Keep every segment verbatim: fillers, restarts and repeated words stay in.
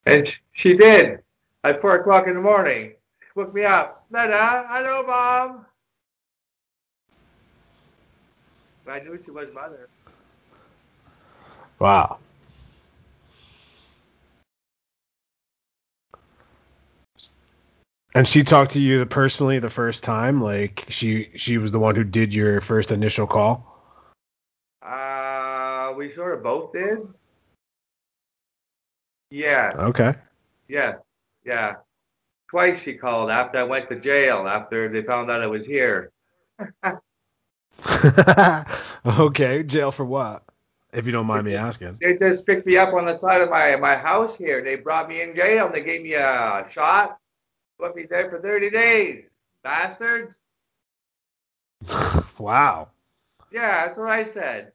And sh- she did. At four o'clock in the morning. Woke me up. Nana, hello, Mom. But I knew she was mother. Wow. And she talked to you personally the first time? Like, she she was the one who did your first initial call? Uh, we sort of both did. Yeah, Okay. yeah, yeah. Twice she called after I went to jail, after they found out I was here. Okay, jail for what? If you don't They mind me just, asking. they just picked me up on the side of my, my house here. They brought me in jail and they gave me a shot, put me there for thirty days. Bastards. Wow. Yeah, that's what I said.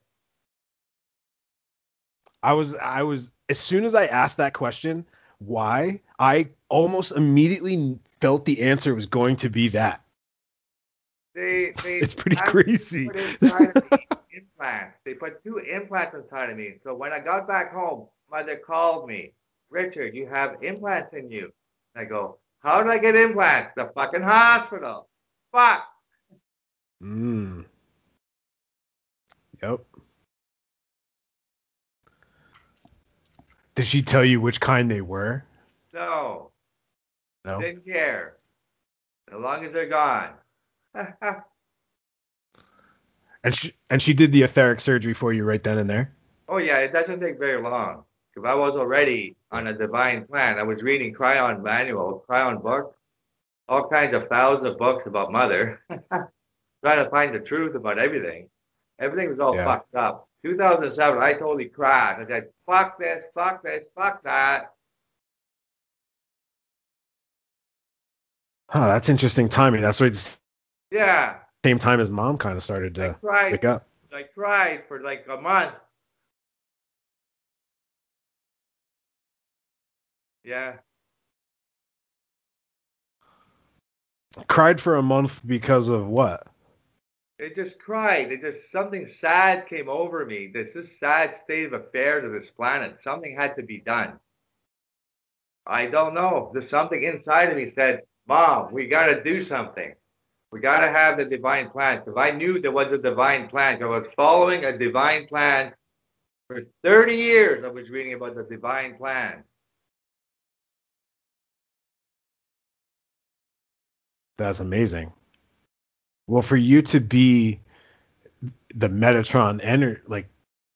I was I was as soon as I asked that question, why, I almost immediately felt the answer was going to be that. They they It's pretty actually crazy. put inside of me implants. They put two implants inside of me. So when I got back home, mother called me. Richard, you have implants in you. I go, how did I get implants? The fucking hospital. Fuck. Mm. Yep. Did she tell you which kind they were? No, No. didn't care. As long as they're gone. And she and she did the etheric surgery for you right then and there? Oh yeah, it doesn't take very long. Because I was already on a divine plan. I was reading Cryon manual, Cryon book, all kinds of thousands of books about mother. Trying to find the truth about everything. Everything was all Yeah. fucked up. two thousand seven, I totally crashed. I said, fuck this, fuck this, fuck that. Huh, that's interesting timing. That's right, the Yeah, same time as mom kind of started I to cried. wake up. I cried for like a month. Yeah, Cried for a month because of what? it just cried. It just something sad came over me. This this sad state of affairs of this planet. Something had to be done. I don't know. There's something inside of me said, "Mom, we got to do something. We got to have the divine plan." Because I knew there was a divine plan. 'Cause I was following a divine plan for thirty years. I was reading about the divine plan. That's amazing. Well, for you to be the Metatron ener like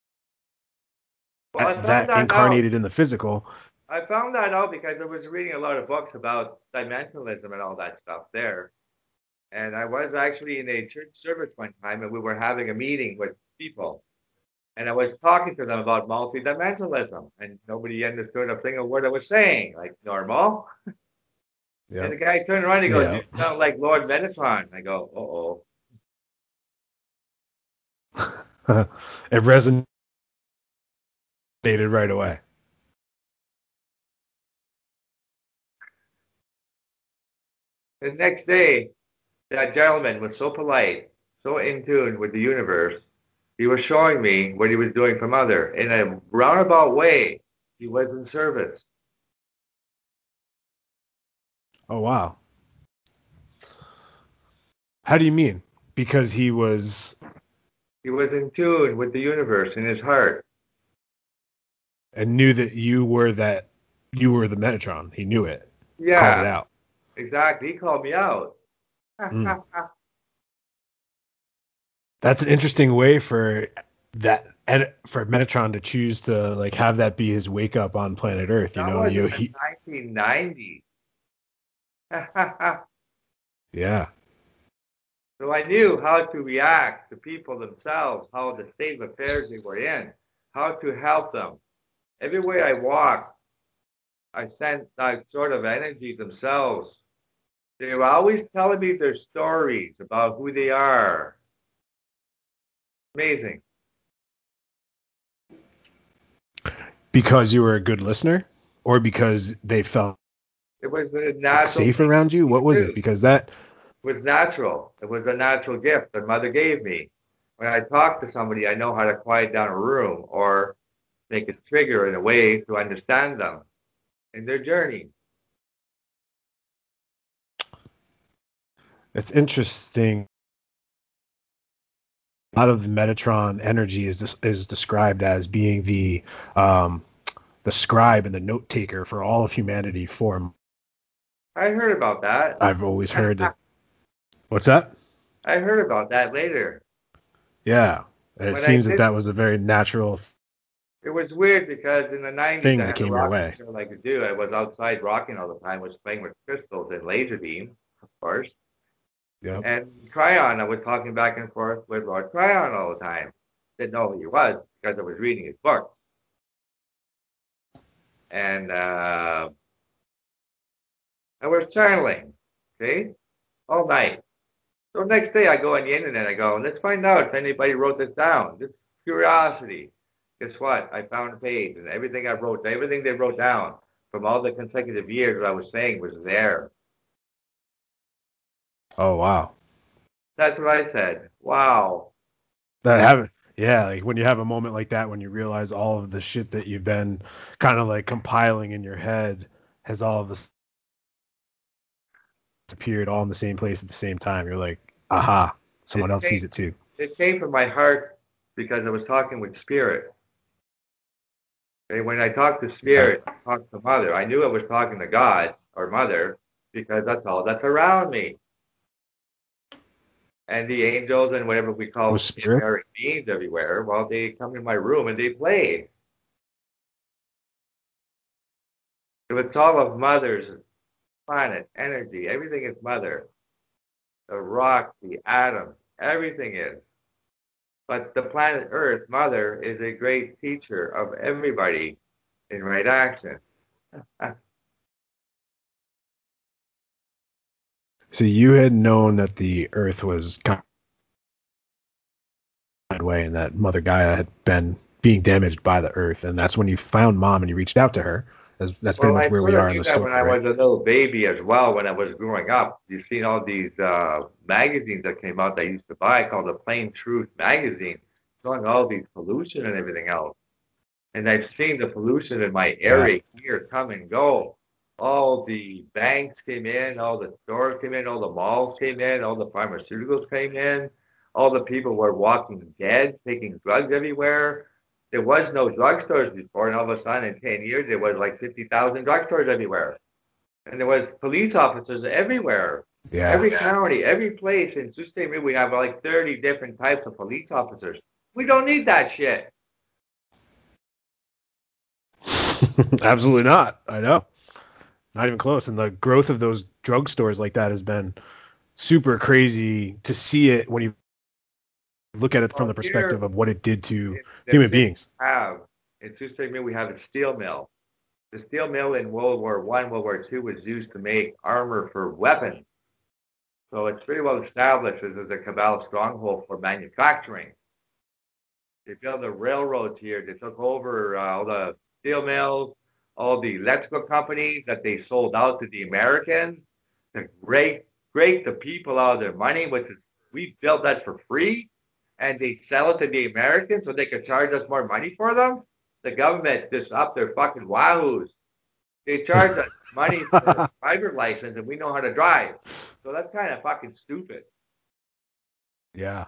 Well, uh, I found that that out. incarnated in the physical. I found that out because I was reading a lot of books about dimensionalism and all that stuff there. And I was actually in a church service one time, and we were having a meeting with people. And I was talking to them about multidimensionalism, and nobody understood a thing of what I was saying, like normal. And Yep. the guy turned around and he goes, "You Yeah. sound like Lord Metatron." I go, "Uh oh." It resonated right away. The next day, that gentleman was so polite, so in tune with the universe. He was showing me what he was doing for Mother. In a roundabout way, he was in service. Oh wow. How do you mean? Because he was He was in tune with the universe in his heart. and knew that you were that you were the Metatron. He knew it. Called it Yeah, out. exactly. He called me out. Mm. That's an interesting way for that and for Metatron to choose to like have that be his wake up on planet Earth. You That know, was in you the he nineteen nineties. yeah. So I knew how to react to people themselves, how the state of affairs they were in, how to help them. Everywhere I walked, I sent that sort of energy themselves. They were always telling me their stories about who they are. Amazing. Because you were a good listener, or because they felt It was a natural safe thing around for you. me What to was do. it? Because that It was natural. It was a natural gift that mother gave me. When I talk to somebody, I know how to quiet down a room or make a trigger in a way to understand them. in their journey. It's interesting. A lot of the Metatron energy is is described as being the um, the scribe and the note taker for all of humanity. For I heard about that. I've always heard that. What's that? I heard about that later. Yeah, and it When I seems that did, that was a very natural it was weird because in the nineties thing I that had a came your rocking way. show like to do. I was outside rocking all the time, was playing with crystals and laser beam, of course. Yep. And Cryon, I was talking back and forth with Lord Cryon all the time. Didn't know who he was because I was reading his books. And uh, I was channeling, okay, all night. So next day I go on the internet, I go, let's find out if anybody wrote this down. Just curiosity. Guess what? I found a page and everything I wrote, everything they wrote down from all the consecutive years what I was saying was there. Oh wow. That's what I said. Wow. That haven't. Yeah, like when you have a moment like that, when you realize all of the shit that you've been kind of like compiling in your head has all of this appeared all in the same place at the same time. You're like, aha, someone It else came, sees it too. it came from my heart because I was talking with spirit. And when I talked to Yeah. spirit, I talked to mother. I knew I was talking to God or mother because that's all that's around me. And the angels and whatever we call Was spirit? spirit beings everywhere, well, they come in my room and they play. So it's all of mother's planet, energy. Everything is mother. The rock, the atom, everything is. But the planet Earth, mother, is a great teacher of everybody in right action. So you had known that the Earth was kind of way and that Mother Gaia had been being damaged by the Earth, and that's when you found Mom and you reached out to her. That's, that's pretty Well, much I where sort we of are in knew the that story, when I right? was a little baby as well, when I was growing up. You've seen all these uh, magazines that came out that I used to buy called the Plain Truth magazine, showing all these pollution and everything else. And I've seen the pollution in my Yeah. area here come and go. All the banks came in, all the stores came in, all the malls came in, all the pharmaceuticals came in, all the people were walking dead, taking drugs everywhere. There was no drugstores before, and all of a sudden in ten years there was like fifty thousand drugstores everywhere. And there was police officers everywhere. Yeah. Every county, every place in Sault Ste. Marie, we have like thirty different types of police officers. We don't need that shit. Absolutely not. I know. Not even close. And the growth of those drugstores like that has been super crazy to see it when you look at it from Well, the perspective here of what it did to in the human city beings. we have in Sault Ste. Marie, we have a steel mill. The steel mill in World War One, World War Two was used to make armor for weapons. So it's pretty well established as a cabal stronghold for manufacturing. They built the railroads here. They took over uh, all the steel mills, all the electrical companies that they sold out to the Americans to break, break the people out of their money, which is, we built that for free, and they sell it to the Americans so they could charge us more money for them. The government just up their fucking wahoos. They charge us money for a driver license, and we know how to drive. So that's kind of fucking stupid. Yeah.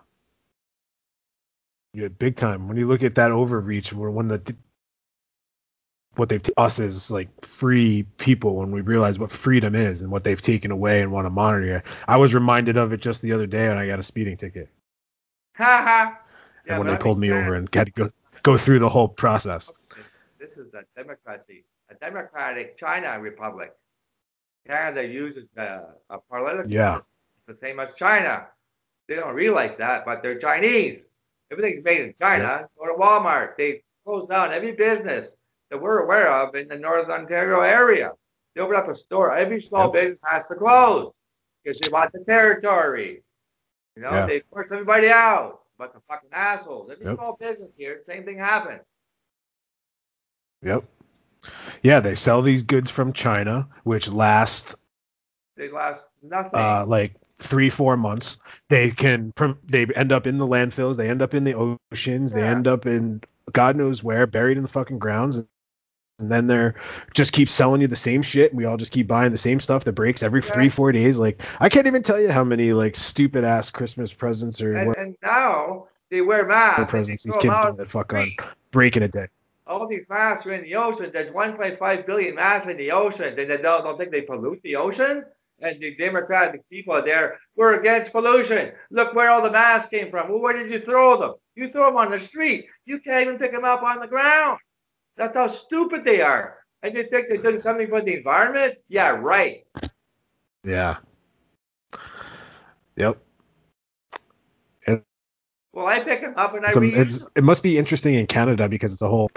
Yeah, big time. When you look at that overreach, where when the what they've t- us as like free people, when we realize what freedom is and what they've taken away and want to monitor you. I was reminded of it just the other day when I got a speeding ticket, Ha ha. and Yeah, when but they pulled me understand. over and had to go go through the whole process. This is a democracy, a democratic China republic. Canada uses uh, a political Yeah. system the same as China. They don't realize that, but they're Chinese. Everything's made in Yep. China. Go to Walmart. They close down every business that we're aware of in the Northern Ontario area. They open up a store. Every small Yep. business has to close because they want the territory. You know, Yeah. they force everybody out. But the fucking assholes. Every Yep. small business here, same thing happens. Yep. Yeah, they sell these goods from China, which last They last nothing. uh, like three, four months. They can they end up in the landfills, they end up in the oceans, they Yeah. end up in God knows where, buried in the fucking grounds. and then they're just keep selling you the same shit, and we all just keep buying the same stuff that breaks every Yeah. three, four days. Like, I can't even tell you how many like stupid ass Christmas presents or And, what and now they wear masks and they presents these throw them kids out get in that the fuck on street. breaking a day. All these masks are in the ocean. There's one point five billion masks in the ocean. They don't, don't think they pollute the ocean? And the Democratic people are there, we're against pollution. Look where all the masks came from. Well, where did you throw them? You throw them on the street. You can't even pick them up on the ground. That's how stupid they are. And you think they're doing something for the environment? Yeah, right. Yeah. Yep. It, Well, I pick them up and I it's a, reuse it's, them. it must be interesting in Canada because it's a whole.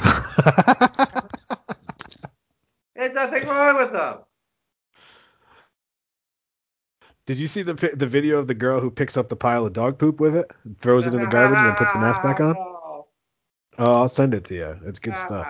There's nothing wrong with them. Did you see the the video of the girl who picks up the pile of dog poop with it, throws it in the garbage, and then puts the mask back on? No. Oh, I'll send it to you. It's good stuff.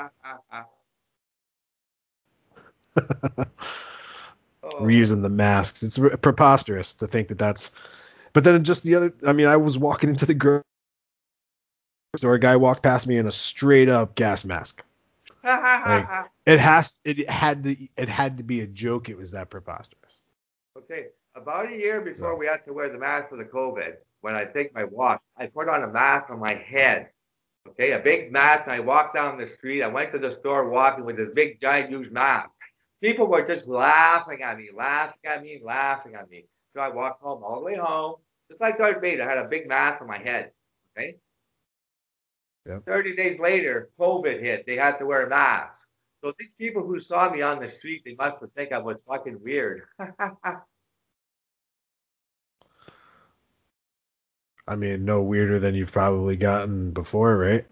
Oh. Reusing the masks. It's preposterous to think that that's. But then just the other. I mean, I was walking into the grocery store. A guy walked past me in a straight up gas mask. Like, it has. It had to. It had to be a joke. It was that preposterous. Okay, about a year before So. we had to wear the mask for the COVID, when I take my walk, I put on a mask on my head. Okay, a big mask, and I walked down the street. I went to the store walking with this big, giant, huge mask. People were just laughing at me, laughing at me, laughing at me. So I walked home all the way home, just like Darth Vader. I had a big mask on my head. Okay. Yep. thirty days later, COVID hit. They had to wear masks. So these people who saw me on the street, they must have think I was fucking weird. I mean, no weirder than you've probably gotten before, right?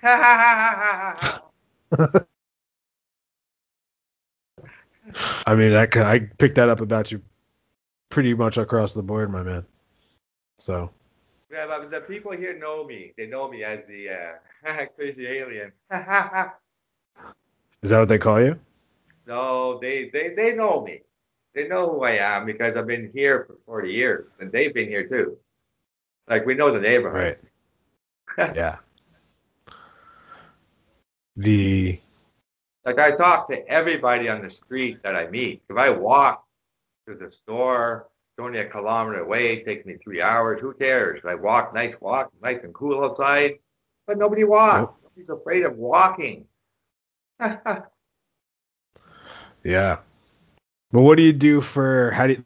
I mean, I, I picked that up about you pretty much across the board, my man. So. Yeah, but the people here know me. They know me as the uh, crazy alien. Is that what they call you? No, they, they, they know me. They know who I am because I've been here for forty years, and they've been here too. Like, we know the neighborhood. Right. Yeah. The Like, I talk to everybody on the street that I meet. If I walk to the store, it's only a kilometer away, it takes me three hours. Who cares? I walk, nice walk, nice and cool outside. But nobody walks. Yep. Nobody's afraid of walking. Yeah. But what do you do for how do you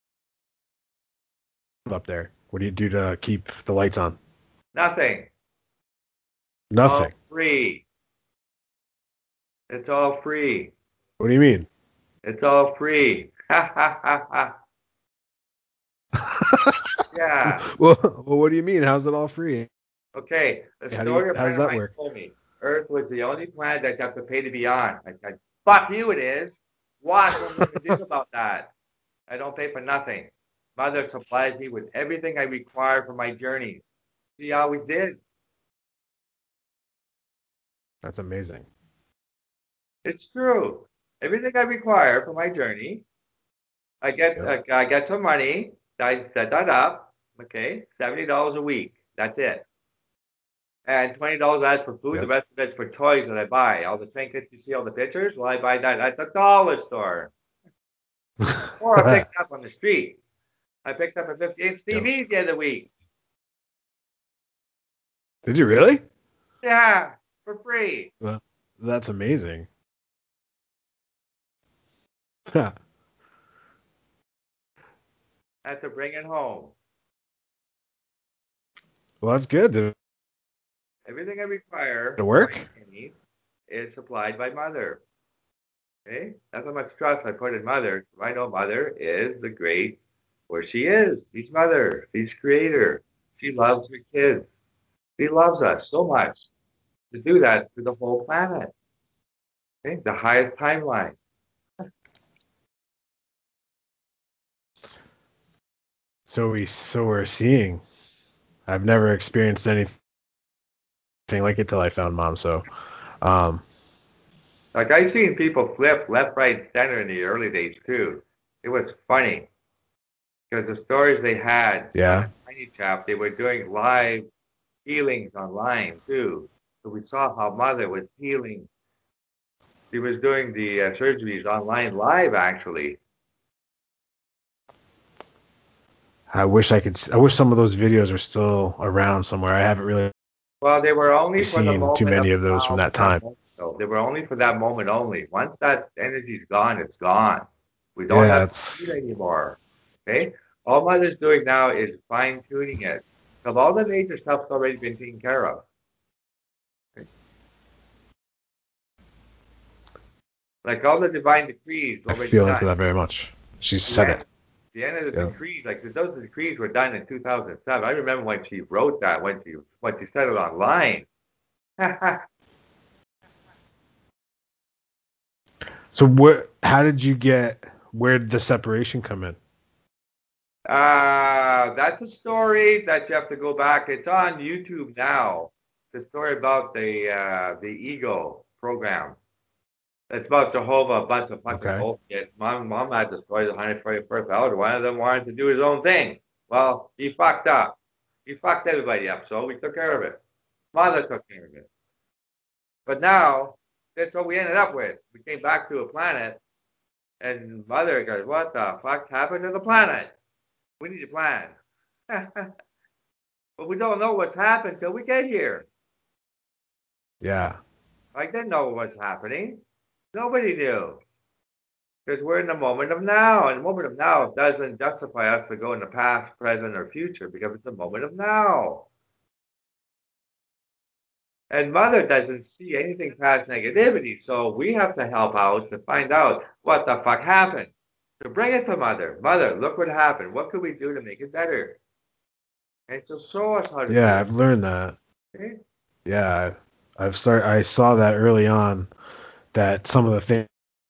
up there? What do you do to keep the lights on? Nothing. Nothing. All free. It's all free. What do you mean? It's all free. Ha ha ha ha. Yeah. well, well, what do you mean? How's it all free? Okay. The How do you, story a how does friend of that mine work? told me. Earth was the only planet that you have to pay to be on. I said, fuck you, it is. What? What am I going to do about that? I don't pay for nothing. Mother supplies me with everything I require for my journeys. She always did. That's amazing. It's true. Everything I require for my journey, I get Yep. uh, I get some money. I set that up. Okay, seventy dollars a week. That's it. And twenty dollars that's for food. The Yep. rest of it's for toys that I buy. All the trinkets you see, all the pictures. Well, I buy that at the dollar store, or I pick it up on the street. I picked up a fifty-inch Yep. T V the other week. Did you really? Yeah, for free. Well, that's amazing. I had to bring it home. Well, that's good. Did Everything I require it work? for my needs is supplied by Mother. Okay? That's how much trust I put in Mother. I know Mother is the great, where she is. She's Mother. She's Creator. She loves her kids. She loves us so much to do that to the whole planet. Okay? The highest timeline. So we so we're seeing. I've never experienced anything like it till I found Mom. So, um, Like I seen people flip left, right, center in the early days too. It was funny because the stories they had yeah. on Tiny Chat, they were doing live healings online too. So we saw how Mother was healing He was doing the uh, surgeries online live, actually. I wish I could. I wish some of those videos are still around somewhere. I haven't really Well, they were only for the seen too moment of many of those from now, that for that time. moment, though. They were only for that moment only. Once that energy's gone, it's gone. We don't Yeah, have to see it's it anymore. Okay? All Mother's doing now is fine tuning it. Because all the major stuff's already been taken care of. Okay? Like all the divine decrees I already feel into done. that very much. She The said end, it. the end of the Yeah. decrees, like those decrees were done in two thousand seven. I remember when she wrote that, when she when she said it online. So what? How did you get? Where did the separation come in? Uh, that's a story that you have to go back. It's on YouTube now. The story about the uh, the ego program. It's about Jehovah, a bunch of fucking Okay. bullshit. Mom, mom had the story of the one hundred forty-first elder. One of them wanted to do his own thing. Well, he fucked up. He fucked everybody up, so we took care of it. Mother took care of it. But now, that's what we ended up with. We came back to a planet, and Mother goes, "What the fuck happened to the planet? We need a plan." But we don't know what's happened till we get here. Yeah. I didn't know what's happening. Nobody knew. Because we're in the moment of now. And the moment of now doesn't justify us to go in the past, present, or future because it's the moment of now. And Mother doesn't see anything past negativity. So we have to help out to find out what the fuck happened. To bring it to Mother. Mother, look what happened. What could we do to make it better? And to show us how to do Yeah, it. I've learned that. Okay? Yeah, I've start. I saw that early on that some of the things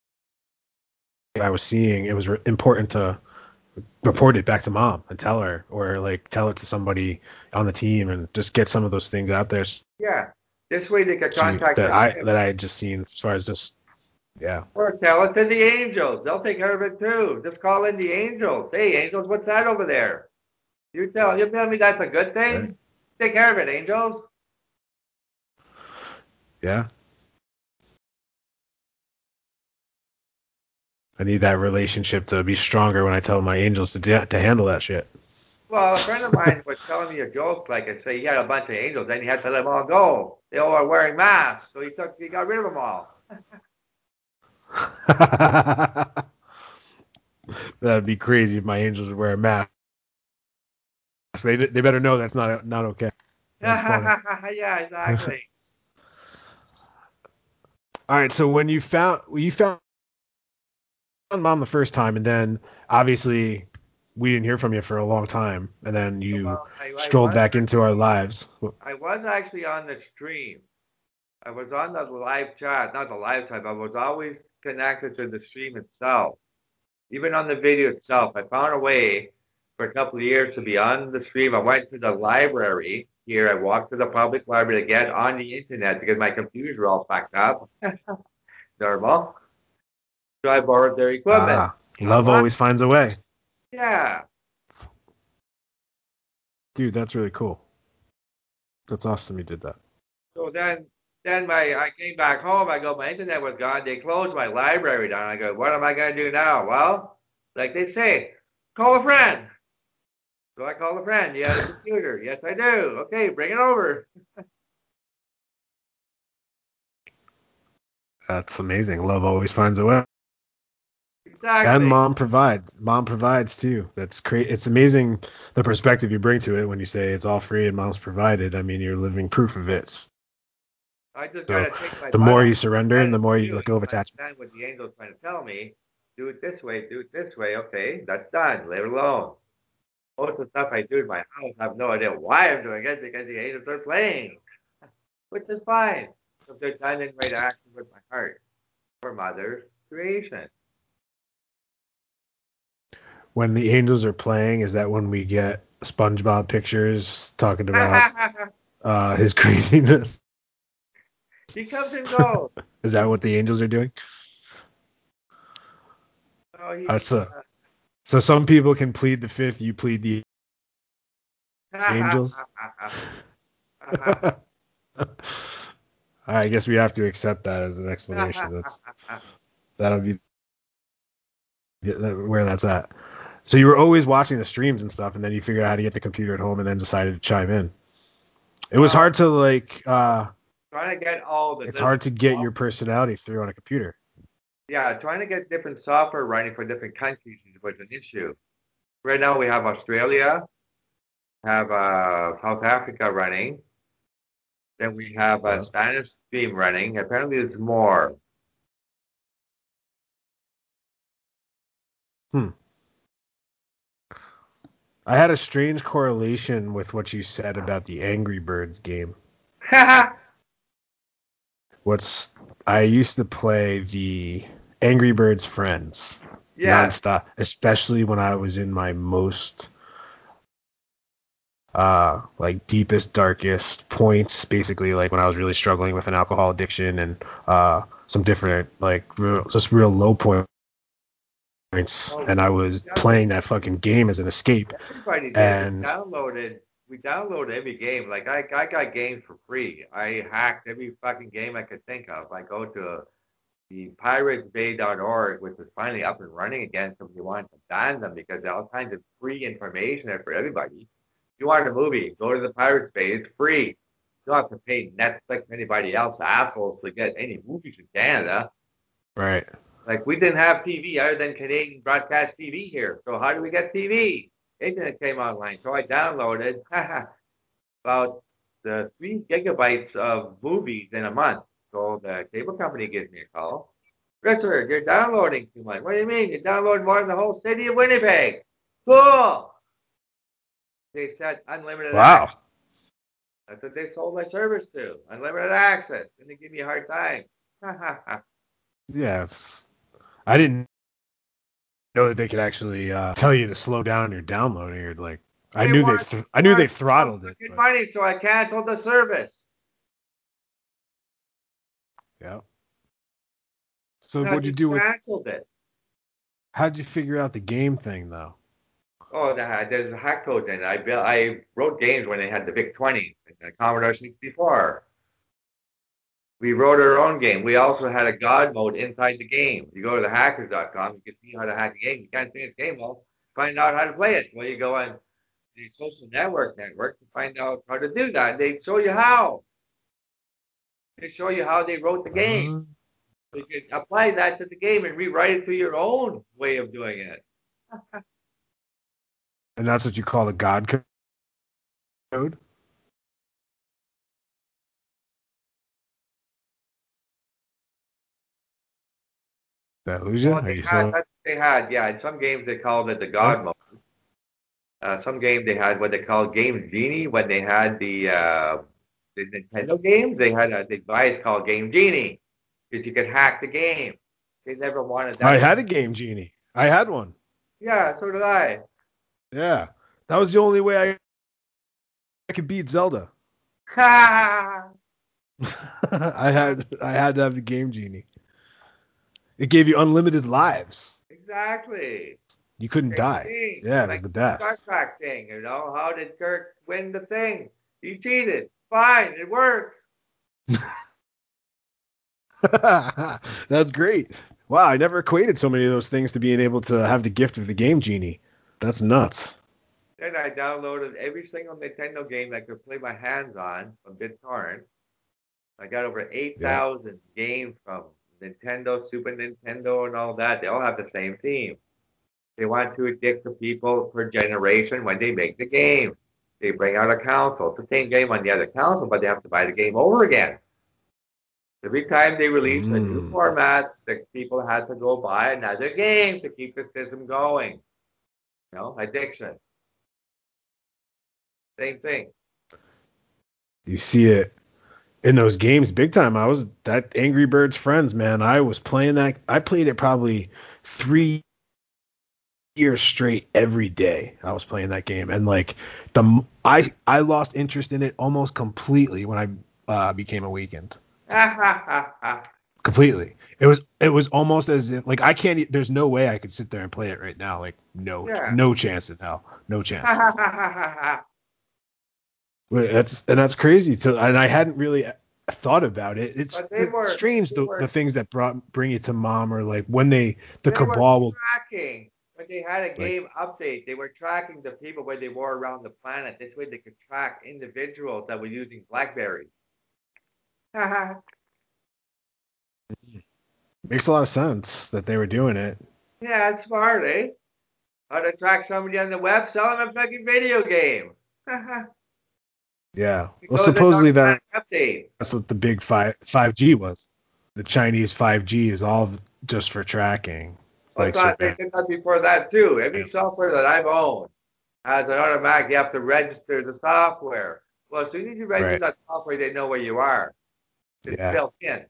I was seeing, it was re- important to report it back to mom and tell her, or like tell it to somebody on the team, and just get some of those things out there. Yeah. This way they can She contact that her I kids. that I had just seen as far as just yeah. Or tell it to the angels. They'll take care of it too. Just call in the angels. Hey, angels, what's that over there? You tell you tell me that's a good Right. thing? Take care of it, angels. Yeah. I need that relationship to be stronger when I tell my angels to de- to handle that shit. Well, a friend of mine was telling me a joke, like I say, he had a bunch of angels, and he had to let them all go. They all were wearing masks, so he took he got rid of them all. That'd be crazy if my angels would wear a mask. They they better know that's not not okay. That's funny. Yeah, exactly. All right, so when you found when you found mom the first time, and then obviously we didn't hear from you for a long time, and then you Well, I, I strolled was back into our actually lives. I was actually on the stream. I was on the live chat, not the live chat, but I was always connected to the stream itself. Even on the video itself, I found a way for a couple of years to be on the stream. I went to the library here. I walked to the public library to get on the internet because my computers were all fucked up. Normal. So I borrowed their equipment. Ah, Came love online. always finds a way. Yeah. Dude, that's really cool. That's awesome you did that. So then, then my I came back home. I go, my internet was gone. They closed my library down. I go, what am I going to do now? Well, like they say, call a friend. So I called a friend. You have a computer? Yes, I do. Okay, bring it over. That's amazing. Love always finds a way. And Exactly. mom provide. Mom provides too. That's great. It's amazing the perspective you bring to it when you say it's all free and mom's provided. I mean, you're living proof of it. I just got So to take my the butt more out you and surrender and understand the it more to you do let it. go of I attachments. understand what the angel's trying to tell me. Do it this way. Do it this way. Okay, that's done. Leave it alone. Most of the stuff I do in my house, I have no idea why I'm doing it because the angels are playing, which is fine. If they're done in right action with my heart for Mother's creation. When the angels are playing, is that when we get SpongeBob pictures talking about uh, his craziness? He comes and goes. Is that what the angels are doing? Oh, he. Uh, so, so some people can plead the fifth, you plead the angels. I guess we have to accept that as an explanation. That's that'll be where that's at. So you were always watching the streams and stuff, and then you figured out how to get the computer at home, and then decided to chime in. It was Well, hard to like. Uh, trying to get all the. it's hard to get your personality through on a computer. Yeah, trying to get different software running for different countries was an issue. Right now we have Australia, have uh, South Africa running, then we have a Yeah. Spanish stream running. Apparently there's more. Hmm. I had a strange correlation with what you said about the Angry Birds game. What's I used to play the Angry Birds Friends Yeah. nonstop, especially when I was in my most uh like deepest, darkest points, basically like when I was really struggling with an alcohol addiction and uh some different like real, just real low points, Oh, and I was yeah, playing that fucking game as an escape. everybody did. And We downloaded, we downloaded every game. Like I, I got games for free. I hacked every fucking game I could think of. I go to the pirates bay dot org, which is finally up and running again. So if you want to ban them because there are all kinds of free information there for everybody. If you want a movie, go to the Pirates Bay. It's free. You don't have to pay Netflix or anybody else, assholes, to get any movies in Canada. right. Like, we didn't have T V other than Canadian broadcast T V here. So how do we get T V? Internet came online. So I downloaded about the three gigabytes of movies in a month. So the cable company gives me a call. Richard, you're downloading too much. What do you mean? You download more than the whole city of Winnipeg. Cool. They said unlimited Wow. access. That's what they sold my service to. Unlimited access. And they give me a hard time. Yeah, it's, I didn't know that they could actually uh, tell you to slow down your downloading. Or like, I They knew they, want, th- I knew they throttled it. But But, money, so I canceled the service. yeah. So And I what'd you just do with? canceled it. How'd you figure out the game thing though? Oh, there's hack codes in it. I built, I wrote games when they had the VIC twenty and the Commodore sixty-four. We wrote our own game. We also had a God mode inside the game. You go to the hackers dot com, you can see how to hack a game. You can't see this game well, find out how to play it. Well, you go on the social network network to find out how to do that. They show you how. They show you how they wrote the game. Uh, So you can apply that to the game and rewrite it to your own way of doing it. and that's what you call a God co- code? Did I lose you? Well, Are they you had, still? that's what they had, yeah. In some games they called it the God Okay. mode. Uh, some games they had what they called Game Genie. When they had the uh, the Nintendo games, they had a device called Game Genie because you could hack the game. They never wanted I that. had a Game Genie. I had one. Yeah, so did I. Yeah. That was the only way I, I could beat Zelda. Ha! I had I had to have the Game Genie. It gave you unlimited lives. Exactly. You couldn't Same die. thing. Yeah, it was Like the the Star best. Trek thing, you know. How did Kirk win the thing? He cheated. Fine, it works. That's great. Wow, I never equated so many of those things to being able to have the gift of the Game Genie. That's nuts. Then I downloaded every single Nintendo game I could play my hands on from BitTorrent. I got over Yeah. eight thousand games from Nintendo, Super Nintendo, and all that. They all have the same theme. They want to addict the people per generation when they make the game. They bring out a console. It's the same game on the other console, but they have to buy the game over again. Every time they release a new Mm. format, the people had to go buy another game to keep the system going. You know, addiction. Same thing. You see it in those games big time. I was that Angry Birds Friends, man. I was playing that. I played it probably three years straight every day. I was playing that game, and like the I I lost interest in it almost completely when I uh, became awakened. Completely. It was it was almost as if like I can't. e- There's no way I could sit there and play it right now. Like no Yeah. no chance in hell. No chance. Wait, That's and that's crazy. To and I hadn't really thought about it. It's, But they it's were strange they the the were things that brought bring it to mom, or like when they the they were cabal will tracking when they had a like game update. They were tracking the people where they were around the planet. This way, they could track individuals that were using BlackBerries. Yeah, makes a lot of sense that they were doing it. it's smart, eh? How to track somebody on the web, sell them a fucking video game. Yeah. Well, Because it's supposedly that automatic update. that's what the big five five G was. The Chinese five G is all just for tracking, I like thought they surveillance. did that before that too. Every software that I've owned has an automatic. You have to register the software. Well, as soon as you register Right. that software, they know where you are. It's Yeah. built in.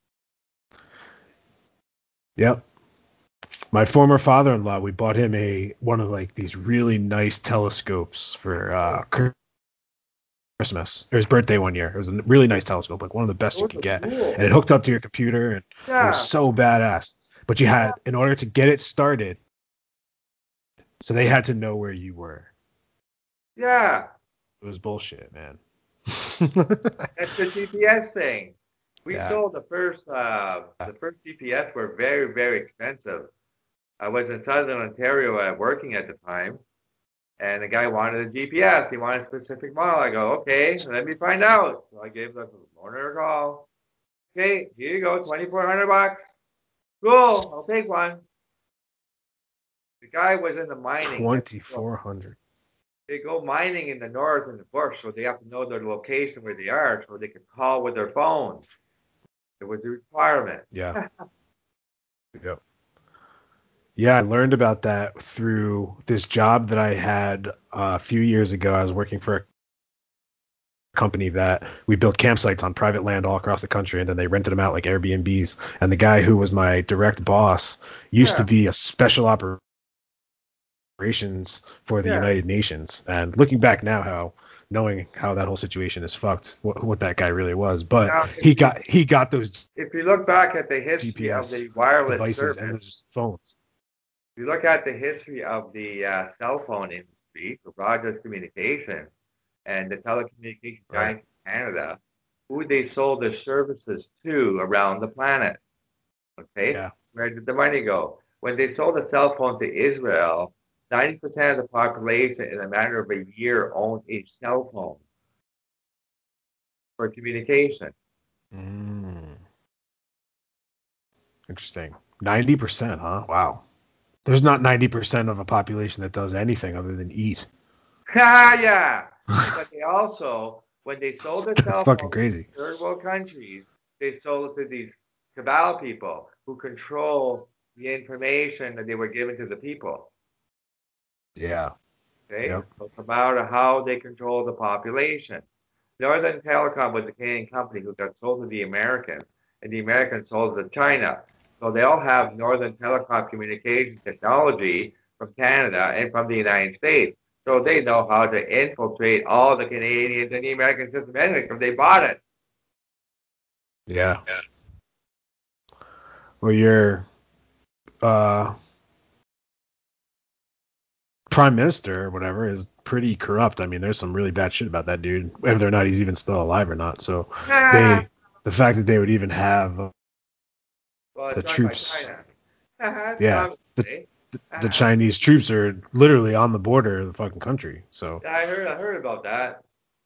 Yep. My former father-in-law, we bought him a one of like these really nice telescopes for uh, Christmas or his birthday one year. It was a really nice telescope, like one of the best you Those could are get, and cool. it hooked up to your computer, and it was Yeah, so badass. But you yeah, had, in order to get it started, so they had to know where you were. yeah. It was bullshit, man. That's the G P S thing. We Yeah. sold the first. Uh, the first G P S were very, very expensive. I was in Southern Ontario uh, working at the time, and the guy wanted a G P S. He wanted a specific model. I go, okay, let me find out. So I gave the owner a call. Okay, here you go, twenty-four hundred bucks. Cool, I'll take one. The guy was in the mining. twenty-four hundred. They go mining in the north in the bush, so they have to know their location where they are, so they can call with their phones. It was a requirement. Yeah. Yep. Yeah, I learned about that through this job that I had uh, a few years ago. I was working for a company that we built campsites on private land all across the country, and then they rented them out like Airbnbs. And the guy who was my direct boss used to Yeah, be a special operations for the yeah. United Nations. And looking back now, how knowing how that whole situation is fucked, what, what that guy really was. But Now, if he you got he got those if you look back at the history of G P S the wireless devices and service, those phones. if you look at the history of the uh, cell phone industry for broadcast communication and the telecommunication Right. giants in Canada, who they sold their services to around the planet. Okay, Yeah. where did the money go? When they sold a cell phone to Israel, ninety percent of the population in a matter of a year owned a cell phone for communication. Mm, interesting. ninety percent, huh? Wow. There's not ninety percent of a population that does anything other than eat. Yeah, but they also, when they sold their That's cell fucking phones to crazy. third world countries, they sold it to these cabal people who control the information that they were giving to the people. Yeah. Okay, Yep. so it's about how they control the population. Northern Telecom was a Canadian company who got sold to the Americans, and the Americans sold it to China. So they all have Northern Telecom communication technology from Canada and from the United States. So they know how to infiltrate all the Canadians and the American system anyway, because they bought it. Yeah. Well, your uh, prime minister or whatever is pretty corrupt. I mean, there's some really bad shit about that dude, whether or not he's even still alive or not. So they, the fact that they would even have uh, Well, the it's run by troops, China. yeah, Communist, the, eh? the the Chinese troops are literally on the border of the fucking country. So Yeah, I heard, I heard about that.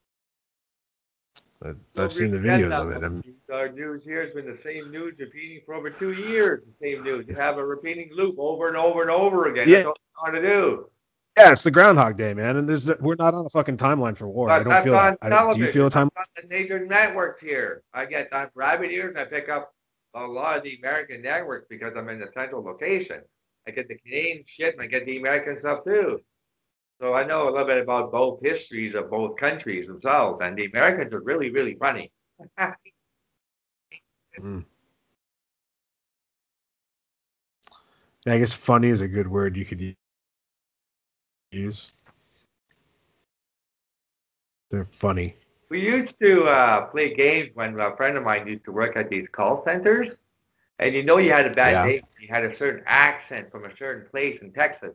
uh, Don't I've seen really the get videos that of it. much I'm, news. Our news here has been the same news repeating for over two years. The same news. You have a repeating loop over and over and over again. That's yeah, all you know how to do. yeah, it's the Groundhog Day, man. And there's we're not on a fucking timeline for war. I But don't that's feel that. on I don't, do you feel television. a That's time? on the major networks here. I get on rabbit ears and I pick up a lot of the American networks because I'm in the central location. I get the Canadian shit and I get the American stuff too. So I know a little bit about both histories of both countries themselves. And the Americans are really, really funny. Mm. Yeah, I guess funny is a good word you could use. They're funny. We used to uh, play games when a friend of mine used to work at these call centers. And you know you had a bad Yeah. day. You had a certain accent from a certain place in Texas.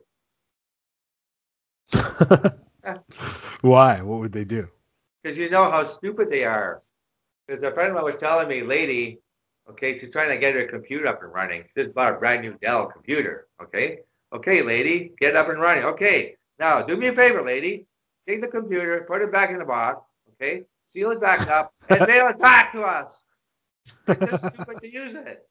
Why? What would they do? Because you know how stupid they are. Because a friend of mine was telling me, lady, okay, she's trying to get her computer up and running. She just bought a brand new Dell computer. Okay, okay, lady, get up and running. Okay, now do me a favor, lady. Take the computer, put it back in the box. Okay, seal it back up, and mail it back to us. It's just stupid to use it.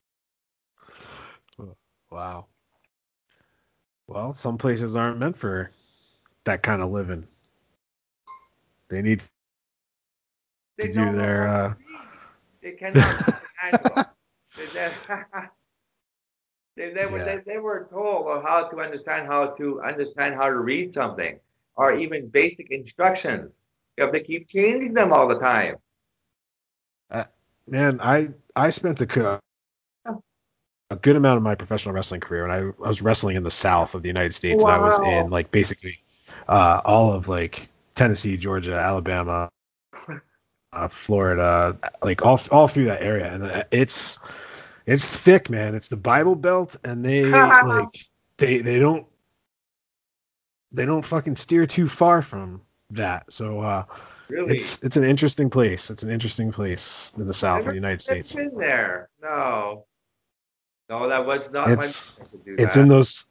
Wow. Well, some places aren't meant for that kind of living. They need They to do don't know their. how to Uh... read. They cannot handle. They, they, they, they, were, yeah. they, they were told on how to understand how to understand how to read something, or even basic instructions. If they keep changing them all the time. Uh, man, I I spent a, co- a good amount of my professional wrestling career, and I, I was wrestling in the South of the United States, and I was in Wow. like basically uh, all of like Tennessee, Georgia, Alabama, uh, Florida, like all all through that area, and uh, it's it's thick, man. It's the Bible Belt, and they like they they don't they don't fucking steer too far from that. So uh, Really? it's it's an interesting place. It's an interesting place in the South of Never, the United never States. been there. No. No, that was not my It's mission to do it's in that. those.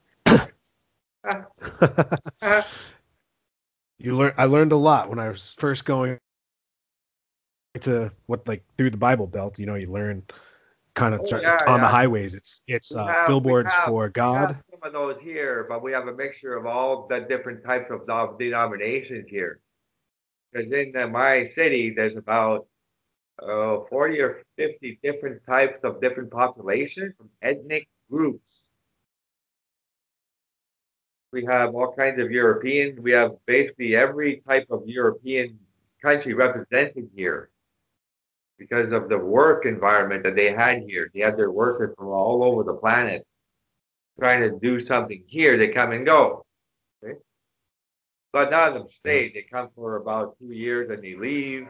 you learn. I learned a lot when I was first going to what like through the Bible Belt. You know, you learn kind of Oh yeah, on the yeah. highways. It's it's We uh, have we billboards have for we have God. some of those here, but we have a mixture of all the different types of dom- denominations here. Because in uh, my city, there's about uh, forty or fifty different types of different populations from ethnic groups. We have all kinds of Europeans. We have basically every type of European country represented here because of the work environment that they had here. They had their workers from all over the planet trying to do something here. They come and go. Okay? But none of them Yeah. stay. They come for about two years and they leave.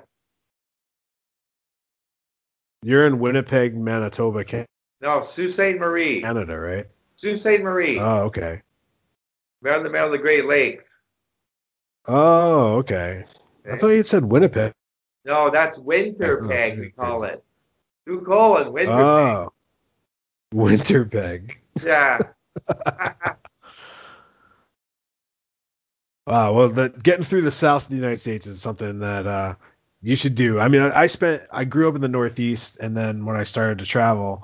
You're in Winnipeg, Manitoba, No, Sault Ste. Marie. Canada, right? Sault Ste. Marie. Oh, okay. We're in the middle of the Great Lakes. Oh, okay. I Okay? thought you said Winnipeg. No, that's Oh, Winterpeg, we call Winnipeg. it. Too cold in Winterpeg. Oh, Winterpeg. Yeah. Wow. Well, the, getting through the South of the United States is something that uh, you should do. I mean, I, I spent, I grew up in the Northeast, and then when I started to travel,